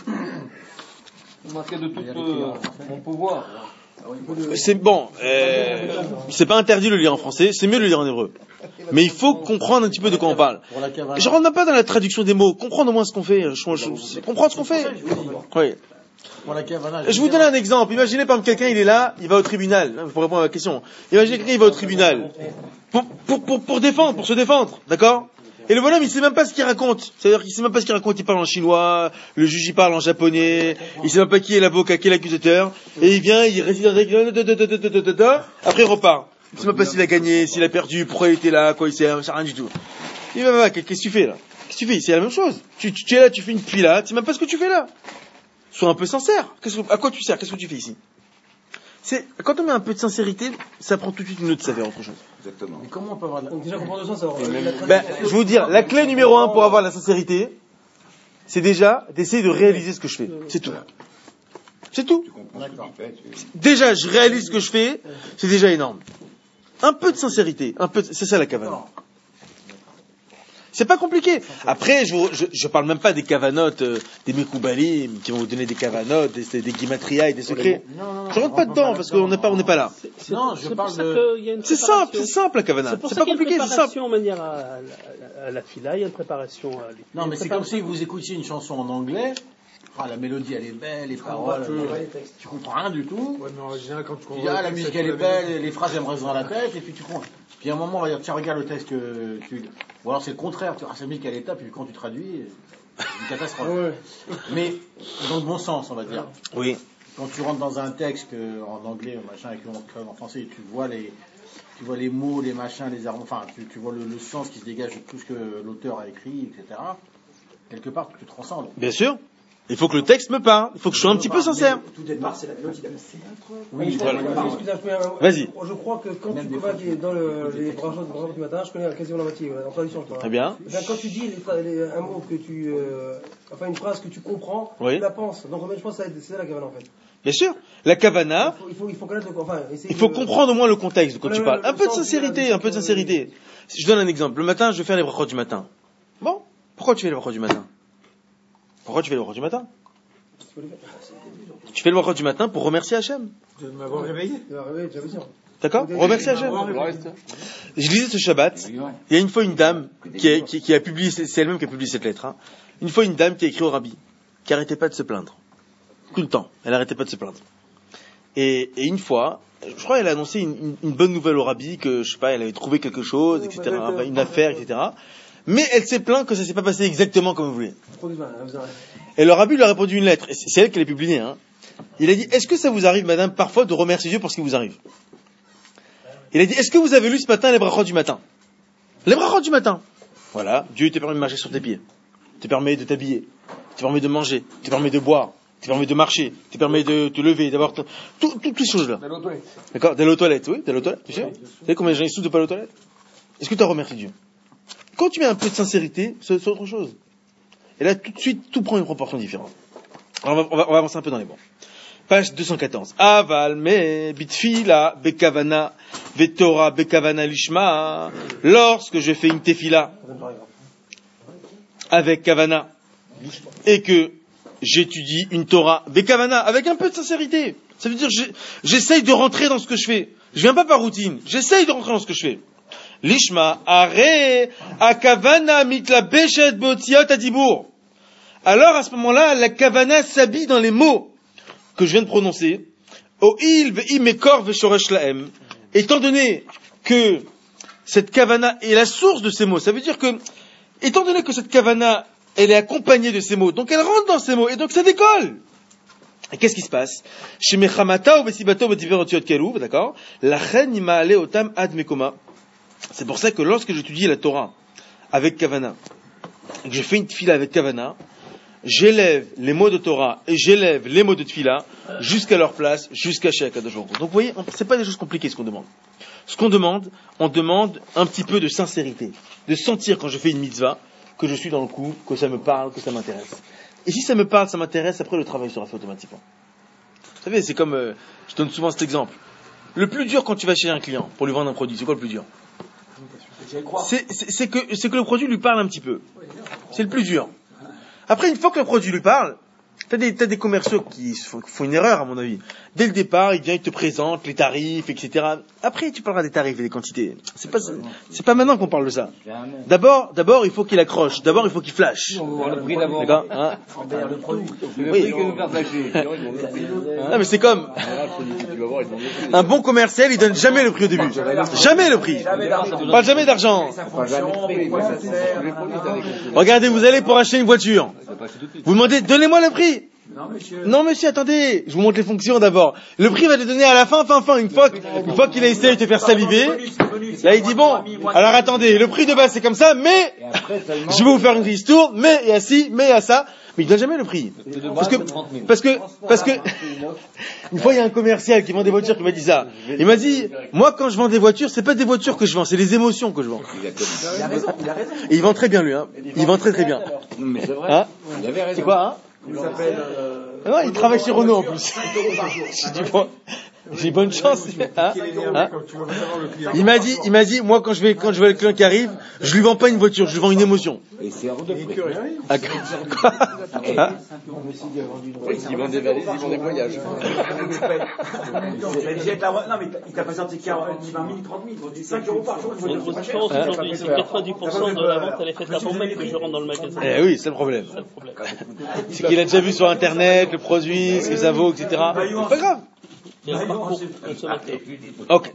Je marquais de tout euh, mon pouvoir. C'est bon, euh, c'est pas interdit de le lire en français, c'est mieux de le lire en hébreu. Mais il faut comprendre un petit peu de quoi on parle. Je rentre même pas dans la traduction des mots, comprendre au moins ce qu'on fait. Je, je, comprendre ce qu'on fait. Oui. Je vous donne un exemple. Imaginez par exemple quelqu'un, il est là, il va au tribunal. Pour répondre à la question. Imaginez quelqu'un, il va au tribunal. Pour, pour, pour, pour défendre, pour se défendre. D'accord? Et le bonhomme, il sait même pas ce qu'il raconte. C'est-à-dire qu'il sait même pas ce qu'il raconte. Il parle en chinois, le juge il parle en japonais, il sait même pas qui est l'avocat, qui est l'accusateur. Et il vient, il récite avec, après il repart. Il sait même pas s'il a gagné, s'il a perdu, pourquoi il était là, quoi il sait, rien du tout. Il va, qu'est-ce que tu fais là? Qu'est-ce que tu fais? C'est la même chose. Tu, tu, tu es là, tu fais une fila, tu sais même pas ce que tu fais là. Sois un peu sincère. Qu'est-ce que, à quoi tu sers? Qu'est-ce que tu fais ici? C'est, quand on met un peu de sincérité, ça prend tout de suite une autre saveur, autre chose. Exactement. Mais comment on peut avoir... Donc déjà comprendre le sens, alors... Ben, je vais vous dire, la clé numéro un pour avoir la sincérité, c'est déjà d'essayer de réaliser ce que je fais. C'est tout. C'est tout. Déjà, je réalise ce que je fais, c'est déjà énorme. Un peu de sincérité, un peu de... c'est ça la kavana. C'est pas compliqué. Après, je, je, je parle même pas des kavanotes, euh, des mekoubalim, qui vont vous donner des kavanotes, des, des gimatria et des secrets. Non, non, non, je rentre pas dedans, parce qu'on n'est pas, on n'est pas là. C'est, c'est, non, je c'est parle pour ça de... qu'il y a une c'est simple, c'est simple la kavana. C'est, c'est pas compliqué, c'est simple. Il y a une préparation de manière à, à, à la fila, il y a une préparation à... Non, mais c'est comme si vous écoutiez une chanson en anglais. Ah, la mélodie elle est belle, les paroles, euh, tu comprends rien du tout. Ouais, mais en général, quand tu Tu dis, ah, la musique elle est belle, les phrases elles me restent dans la tête, et puis tu comprends. Puis à un moment, on va dire, tiens, regarde le texte que tu. Ou alors c'est le contraire, tu vois, ah, cette musique elle est top, et puis quand tu traduis, c'est une catastrophe. Ouais. Mais dans le bon sens, on va dire. Oui. Quand tu rentres dans un texte que, en anglais, machin, avec en français, et tu vois les. Tu vois les mots, les machins, les armes, enfin, tu, tu vois le, le sens qui se dégage de tout ce que l'auteur a écrit, et cetera. Quelque part, tu te transcendes. Bien sûr. Il faut que le texte me parle. Il faut que je sois un petit peu sincère. Tout départ, c'est la mélodie. Oui, voilà. Excusez-moi, vas-y. Je crois que quand tu commences dans le, les branches du matin, je connais quasiment la moitié, en traduction. Très bien. Quand tu dis les, les, un mot que tu, euh, enfin une phrase que tu comprends, oui. tu la penses. Donc je pense que c'est la kavana en fait. Bien sûr. La kavana. Il faut, il faut, il faut connaître le, enfin, il faut de... comprendre au moins le contexte de quoi le, tu parles. Le, un le peu de sincérité, un peu de sincérité. Je donne un exemple. Le matin, je vais faire les brachot du matin. Bon. Pourquoi tu fais les brachot du matin? Pourquoi tu fais les brachot du matin? Tu fais le brachot du matin pour remercier Hachem. De m'avoir réveillé. D'accord? Remercier Hachem. Je lisais ce Shabbat. Il y a une fois une dame qui a, qui, qui a publié, c'est elle-même qui a publié cette lettre. Hein. Une fois une dame qui a écrit au rabbi, qui arrêtait pas de se plaindre. Tout le temps. Elle arrêtait pas de se plaindre. Et, et une fois, je crois qu'elle a annoncé une, une, une bonne nouvelle au rabbi, que je sais pas, elle avait trouvé quelque chose, et cetera, une affaire, et cetera. Mais elle s'est plainte que ça s'est pas passé exactement comme vous voulez. Et le rabbi lui a répondu une lettre, et c'est elle qui l'a publiée. Hein. Il a dit, est-ce que ça vous arrive, madame, parfois de remercier Dieu pour ce qui vous arrive? Il a dit, est-ce que vous avez lu ce matin les brachot du matin? Les brachot du matin. Voilà, Dieu te permet de marcher sur tes pieds, te permet de t'habiller, te permet de manger, te permet de boire, te permet de marcher, te permet de te lever, d'avoir tout, tout, toutes ces choses-là. D'aller aux toilettes. D'accord, d'aller aux toilettes, oui, d'aller aux toilettes, tu sais. Vous savez combien de gens ils souffrent de pas aller aux toilettes? Est-ce que tu as remercié Dieu? Quand tu mets un peu de sincérité, c'est, c'est autre chose. Et là, tout de suite, tout prend une proportion différente. Alors, on va, on va, on va avancer un peu dans les bons. Page deux cent quatorze. Aval me bitfila bekavana vetora bekavana lishma. Lorsque je fais une tefila avec kavana et que j'étudie une Torah bekavana avec un peu de sincérité, ça veut dire j'essaye de rentrer dans ce que je fais. Je viens pas par routine. J'essaye de rentrer dans ce que je fais. Lishma are akavana mitla beshet botiot adibur. Alors à ce moment-là, la kavana s'habille dans les mots que je viens de prononcer. O il ve'i mekor ve'shoresh lahem. Étant donné que cette kavana est la source de ces mots, ça veut dire que, étant donné que cette kavana, elle est accompagnée de ces mots, donc elle rentre dans ces mots, et donc ça décolle. Et qu'est-ce qui se passe? Chez Mechamata ou Besibato Betiverotiot Keluv, d'accord? La chen ima ale otam ad mekoma. C'est pour ça que lorsque j'étudie la Torah avec kavana, et que je fais une tefila avec kavana, j'élève les mots de Torah et j'élève les mots de tefila jusqu'à leur place, jusqu'à chez Akadosh Baruch Hu. Donc vous voyez, c'est pas des choses compliquées ce qu'on demande. Ce qu'on demande, on demande un petit peu de sincérité, de sentir quand je fais une mitzvah que je suis dans le coup, que ça me parle, que ça m'intéresse. Et si ça me parle, ça m'intéresse, après le travail sera fait automatiquement. Vous savez, c'est comme, euh, je donne souvent cet exemple. Le plus dur quand tu vas chez un client pour lui vendre un produit, c'est quoi le plus dur? c'est, c'est, c'est que, c'est que le produit lui parle un petit peu. C'est le plus dur. Après, une fois que le produit lui parle, t'as des, t'as des commerciaux qui font, font une erreur, à mon avis. Dès le départ, il vient, il te présente les tarifs, et cetera. Après, tu parleras des tarifs et des quantités. C'est pas, c'est pas maintenant qu'on parle de ça. D'abord, d'abord, il faut qu'il accroche. D'abord, il faut qu'il flash. D'accord, hein? Le produit. Oui. Non, mais c'est comme, un bon commercial, il donne jamais le prix au début. Jamais le prix. Il parle jamais d'argent. Regardez, vous allez pour acheter une voiture. Vous demandez, donnez-moi le prix. Non monsieur. non monsieur, attendez, je vous montre les fonctions d'abord. Le prix va te donner à la fin, fin, fin, une fois, une fois qu'il a essayé de te faire saliver. Là il dit bon, alors attendez, le prix de base c'est comme ça, mais je vais vous faire une ristourne, mais il y a ci, mais il y a ça. Mais il donne jamais le prix. Parce que, parce que, parce que, une fois il y a un commercial qui vend des voitures qui m'a dit ça. Il m'a dit, moi quand je vends des voitures, c'est pas des voitures que je vends, c'est des émotions que je vends. Il a raison, il a raison. Et il vend très bien lui, hein. Il vend très très bien. Mais c'est vrai. Hein? Il avait raison. C'est quoi, hein? Il s'appelle. Euh... Non, il travaille chez Renault en plus. J'ai dit, bon, j'ai bonne chance. Hein? Hein? Il m'a dit, il m'a dit, moi quand je vais, quand je vois le client qui arrive, je lui vends pas une voiture, je lui vends une émotion. Et c'est hors de prix. Ah, quoi? Hein? Ils vendent des valises, ils vendent des voyages. Non, mais il t'a présenté vingt mille, trente mille, cinq euros par jour. Il y a une grosse différence aujourd'hui, c'est que quatre-vingt-dix pour cent de la vente, elle est faite avant même que je rentre dans le magasin. Eh oui, c'est le problème. C'est le problème. C'est qu'il a déjà vu sur Internet le produit, ce que ça vaut, et cetera. C'est pas grave. Il y a un parcours consommateur. Ok.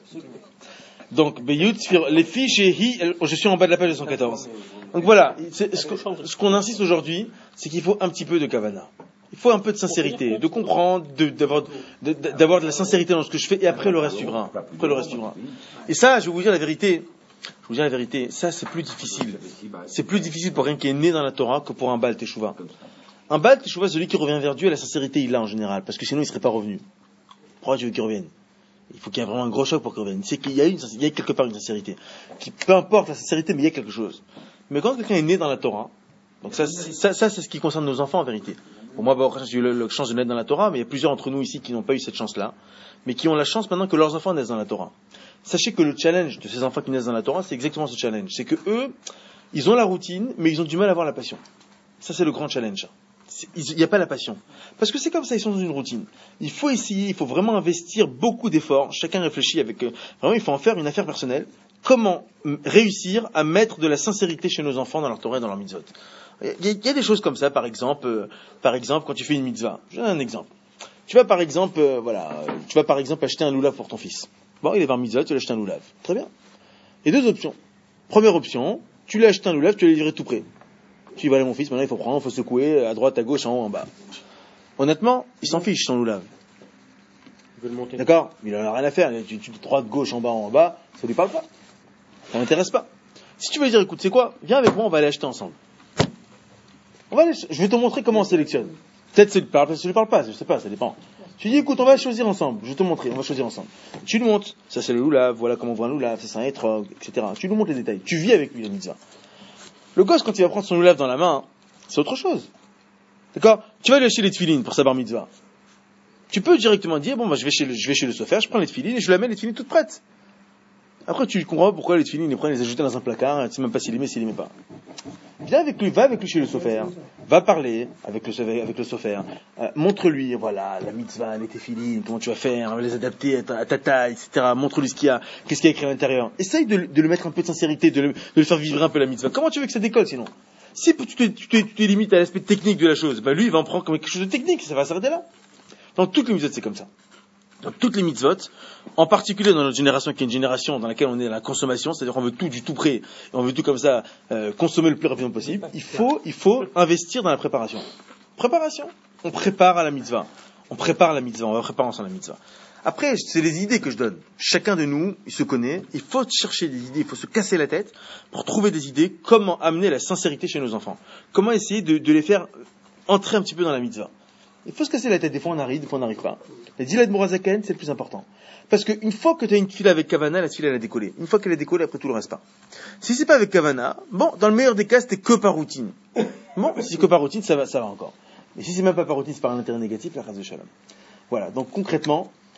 Donc, Beyout, les fiches et hi, je suis en bas de la page deux cent quatorze. Donc voilà, c'est, ce, que, ce qu'on insiste aujourd'hui, c'est qu'il faut un petit peu de kavana. Il faut un peu de sincérité, de comprendre, de, d'avoir, de, d'avoir de la sincérité dans ce que je fais, et après le reste suivra. Après le reste suivra. Et ça, je vais vous dire la vérité, je vais vous dire la vérité, ça c'est plus difficile. C'est plus difficile pour quelqu'un qui est né dans la Torah que pour un Baal Teshuvah. Un Baal Teshuvah, celui qui revient vers Dieu, la sincérité il l'a en général, parce que sinon il ne serait pas revenu. Pourquoi tu veux qu'il revienne? Il faut qu'il y ait vraiment un gros choc pour qu'il revienne. C'est qu'il y a, une, il y a quelque part une sincérité. Qui, peu importe la sincérité, mais il y a quelque chose. Mais quand quelqu'un est né dans la Torah, donc ça, ça, ça c'est ce qui concerne nos enfants en vérité. Pour moi, bah, j'ai eu la, la chance de naître dans la Torah, mais il y a plusieurs d'entre nous ici qui n'ont pas eu cette chance-là, mais qui ont la chance maintenant que leurs enfants naissent dans la Torah. Sachez que le challenge de ces enfants qui naissent dans la Torah, c'est exactement ce challenge. C'est que eux, ils ont la routine, mais ils ont du mal à avoir la passion. Ça, c'est le grand challenge. Il n'y a pas la passion. Parce que c'est comme ça, ils sont dans une routine. Il faut essayer, il faut vraiment investir beaucoup d'efforts. Chacun réfléchit avec... Euh, vraiment, il faut en faire une affaire personnelle. Comment réussir à mettre de la sincérité chez nos enfants dans leur Torah et dans leur mitzvot. Il y, a, il y a des choses comme ça, par exemple, euh, par exemple, quand tu fais une mitzvah. Je donne un exemple. Tu vas par exemple, euh, voilà, tu vas par exemple acheter un loulav pour ton fils. Bon, il est vers mitzvah, tu vas acheter un loulav. Très bien. Et deux options. Première option, tu l'as acheté un loulav, tu l'as livré tout près. Tu vas aller mon fils, maintenant il faut prendre, il faut secouer à droite, à gauche, en haut, en bas. Honnêtement, il s'en fiche son loulav. D'accord? Il en a rien à faire. Tu, tu droite, gauche, en bas, en bas, ça lui parle pas. Ça m'intéresse pas. Si tu veux lui dire, écoute, c'est quoi? Viens avec moi, on va aller acheter ensemble. On va aller, je vais te montrer comment on sélectionne. Peut-être ça lui parle, peut-être ça lui parle pas, je sais pas, ça dépend. Tu dis, écoute, on va choisir ensemble. Je vais te montrer, on va choisir ensemble. Tu lui montres, ça c'est le loulav, voilà comment on voit un loulav, ça c'est un étrog, et cetera. Tu lui montres les détails. Tu vis avec lui la mitzvah. Le gosse, quand il va prendre son loulav dans la main, c'est autre chose. D'accord? Tu vas lui acheter les tefilines pour sa bar mitzvah. Tu peux directement dire, bon, bah, je vais chez le, je vais chez le sofer, je prends les tefilines et je lui amène les tefilines toutes prêtes. Après, tu comprends pas pourquoi les tefilines, il les prend, les ajouter dans un placard, tu sais même pas s'il les met, s'il les met pas. Viens avec lui, va avec lui chez le sofer, va parler avec le, avec le sofer, euh, montre-lui, voilà, la mitzvah, les tefilines, comment tu vas faire, les adapter à ta, à ta taille, et cetera. Montre-lui ce qu'il y a, qu'est-ce qu'il y a écrit à l'intérieur. Essaye de, de lui mettre un peu de sincérité, de, le, de le faire vivre un peu la mitzvah. Comment tu veux que ça décolle sinon? Si tu te, tu, te, tu te limites à l'aspect technique de la chose, ben lui, il va en prendre comme quelque chose de technique, ça va s'arrêter là. Dans toutes les mitzvot, c'est comme ça. Dans toutes les mitzvot, en particulier dans notre génération, qui est une génération dans laquelle on est dans la consommation, c'est-à-dire qu'on veut tout du tout près, et on veut tout comme ça, euh, consommer le plus rapidement possible, il faut, il faut investir dans la préparation. Préparation. On prépare à la mitzvah. On prépare la mitzvah, on va préparer ensemble la mitzvah. Après, c'est les idées que je donne. Chacun de nous, il se connaît, il faut chercher des idées, il faut se casser la tête pour trouver des idées, comment amener la sincérité chez nos enfants. Comment essayer de, de les faire entrer un petit peu dans la mitzvah. Il faut se casser la tête, des fois on arrive, des fois on n'arrive pas. La Dila de Mourazaken, c'est le plus important. Parce qu'une fois que tu as une fila avec Kavana, la fila elle a décollé. Une fois qu'elle a décollé, après tout le reste pas. Si c'est pas avec Kavana, bon, dans le meilleur des cas, c'était que par routine. Bon, si c'est que par routine, ça va, ça va encore. Mais si c'est même pas par routine, c'est par un intérêt négatif, la race de shalom. Voilà. Donc concrètement,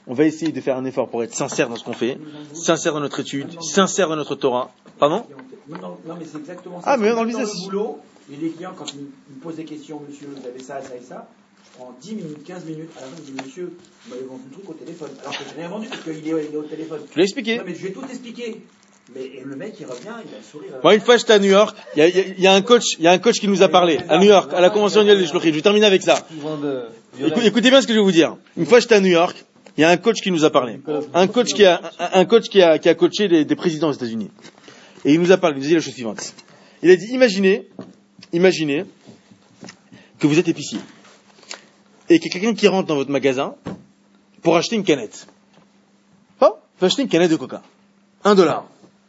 on va essayer de faire un effort pour être sincère dans ce qu'on fait, sincère dans notre étude, sincère dans notre Torah. Pardon? Non, non, non, mais c'est exactement ça. Ah, mais C'est dans le dans business. le boulot, et les clients, quand ils me posent des questions, monsieur, vous avez ça, ça et ça, je prends dix minutes, quinze minutes, à la fin, je dis, monsieur, vous m'avez vendu le truc au téléphone. Alors que j'ai rien vendu, parce qu'il est, il est au téléphone. Tu l'as expliqué. Non, mais je vais tout expliquer. Mais et le mec, il revient, il a le sourire. Moi, une fois, j'étais à New York, il y a, il y a- il y a un coach, il y a un coach qui nous a parlé, à New York, à la convention annuelle des Shlochim. Je vais terminer avec ça. Écou- écoutez bien ce que je vais vous dire. Une fois, j'étais à New York, il y a un coach qui nous a parlé. Un coach qui a, un un coach qui a, qui a coaché des, des présidents aux États-Unis. Et il nous a parlé, il nous a dit la chose suivante. Il a dit, imaginez, imaginez que vous êtes épicier. Et qu'il y a quelqu'un qui rentre dans votre magasin pour acheter une canette. Oh, il veut acheter une canette de coca. Un dollar.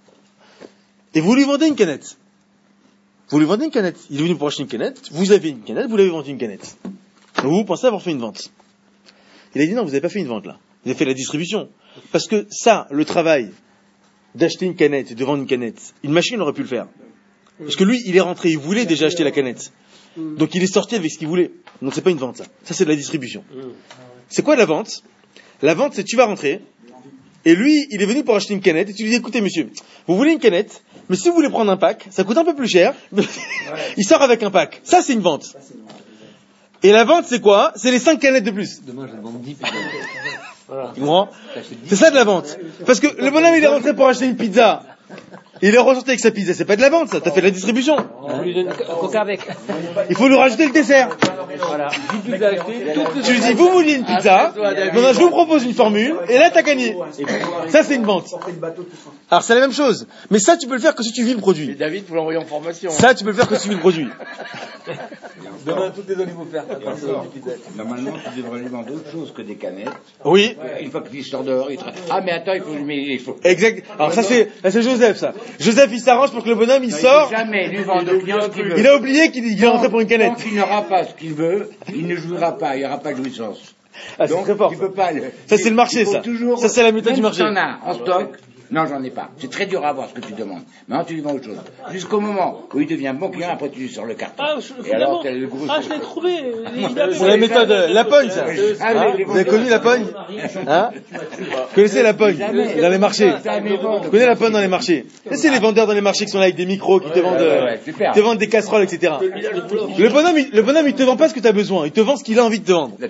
Et vous lui vendez une canette. Vous lui vendez une canette. Il est venu pour acheter une canette. Vous avez une canette, vous l'avez vendu une canette. Donc vous pensez avoir fait une vente. Il a dit non, vous n'avez pas fait une vente là. Vous avez fait la distribution. Parce que ça, le travail d'acheter une canette et de vendre une canette, une machine aurait pu le faire. Parce que lui, il est rentré, il voulait déjà acheter la canette. Donc il est sorti avec ce qu'il voulait. Donc c'est pas une vente ça. Ça c'est de la distribution. C'est quoi la vente? La vente c'est tu vas rentrer et lui, il est venu pour acheter une canette et tu lui dis écoutez monsieur, vous voulez une canette, mais si vous voulez prendre un pack, ça coûte un peu plus cher. Il sort avec un pack. Ça c'est une vente. Et la vente c'est quoi? C'est les cinq canettes de plus. Demain, je vais vendre dix. Tu comprends? C'est ça de la vente. Parce que le bonhomme il est rentré pour acheter une pizza. Il est ressorti avec sa pizza. C'est pas de la vente ça. T'as fait de la distribution. On lui donne un coca avec. Il faut lui rajouter le dessert. Voilà. Dix pizzas achetées, toutes Tu lui dis vous vouliez une pizza. Maintenant je vous propose une formule. Et là t'as gagné. Ça c'est une vente. Alors c'est la même chose. Mais ça tu peux le faire que si tu vis le produit. David, faut l'envoyer en formation. Ça tu peux le faire que si tu vis le produit. Demain, toutes les zones, ils vont faire. Normalement, tu devrais lui vendre autre chose que des canettes. Oui. Une fois qu'il sort dehors, il te... Ah, mais attends, il faut... Mais il faut... Exact. Alors ça c'est, là, c'est Joseph ça. Joseph il s'arrange pour que le bonhomme il Non, sort. Il faut jamais lui vendre au client ce qu'il veut. Il a oublié qu'il il est rentré pour une canette. Tant qu'il n'aura pas ce qu'il veut, il ne jouira pas, il n'y aura pas de jouissance. Ah, c'est Donc, très fort. tu peux pas le... Ça c'est le marché il faut ça. toujours- Ça c'est la méthode du Même si marché. t'en as en stock, non, j'en ai pas. C'est très dur à avoir ce que tu demandes. Maintenant, tu lui vends autre chose. Jusqu'au moment où il devient bon client, après tu lui sors le carton. Ah, je, Et alors, finalement, t'as le gros... ah, je l'ai trouvé. Il a C'est la méthode euh, la pogne ça. Ah, Hein les- les Vous avez connu la pogne? Hein Vous connaissez la pogne dans les marchés? Vous connaissez la pogne dans les marchés? Et c'est les vendeurs dans les marchés qui sont là avec des micros, qui te vendent, euh, ouais, super. te vendent des casseroles, et cetera. Le bonhomme, il, le bonhomme, il te vend pas ce que tu as besoin. Il te vend ce qu'il a envie de te vendre.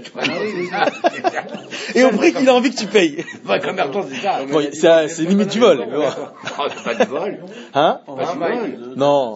Et au prix qu'il a envie que tu payes. Vrai commerçant, c'est ça. Bon, c'est, c'est limite du vol. mais bon. Oh, c'est pas du vol. Hein? Pas du vol. Non.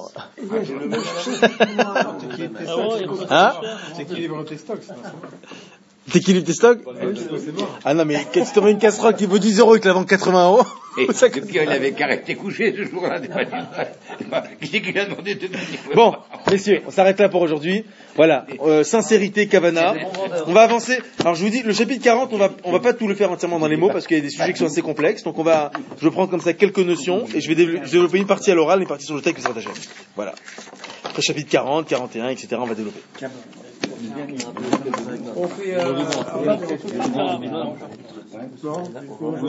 Ah ouais, Hein? C'est équilibre tes stocks, ça. T'équilibres tes stocks? Ah non, mais quand tu te vends une casserole qui vaut dix euros et que la vend quatre-vingts euros. Et ça- depuis qu'elle avait caractère couché ce jour-là, c'est pas du vol. Qui c'est qui lui a demandé de venir? Bon, messieurs, on s'arrête là pour aujourd'hui. Voilà, euh, sincérité, Kavana. On va avancer. Alors je vous dis, le chapitre quarante, on va, on va pas tout le faire entièrement dans les mots parce qu'il y a des sujets qui sont assez complexes. Donc on va, je vais prendre comme ça quelques notions et je vais développer, développer une partie à l'oral, une partie sur le texte qui sera attaché. Voilà. Après chapitre quarante, quarante et un, et cetera. On va développer. On fait... Euh,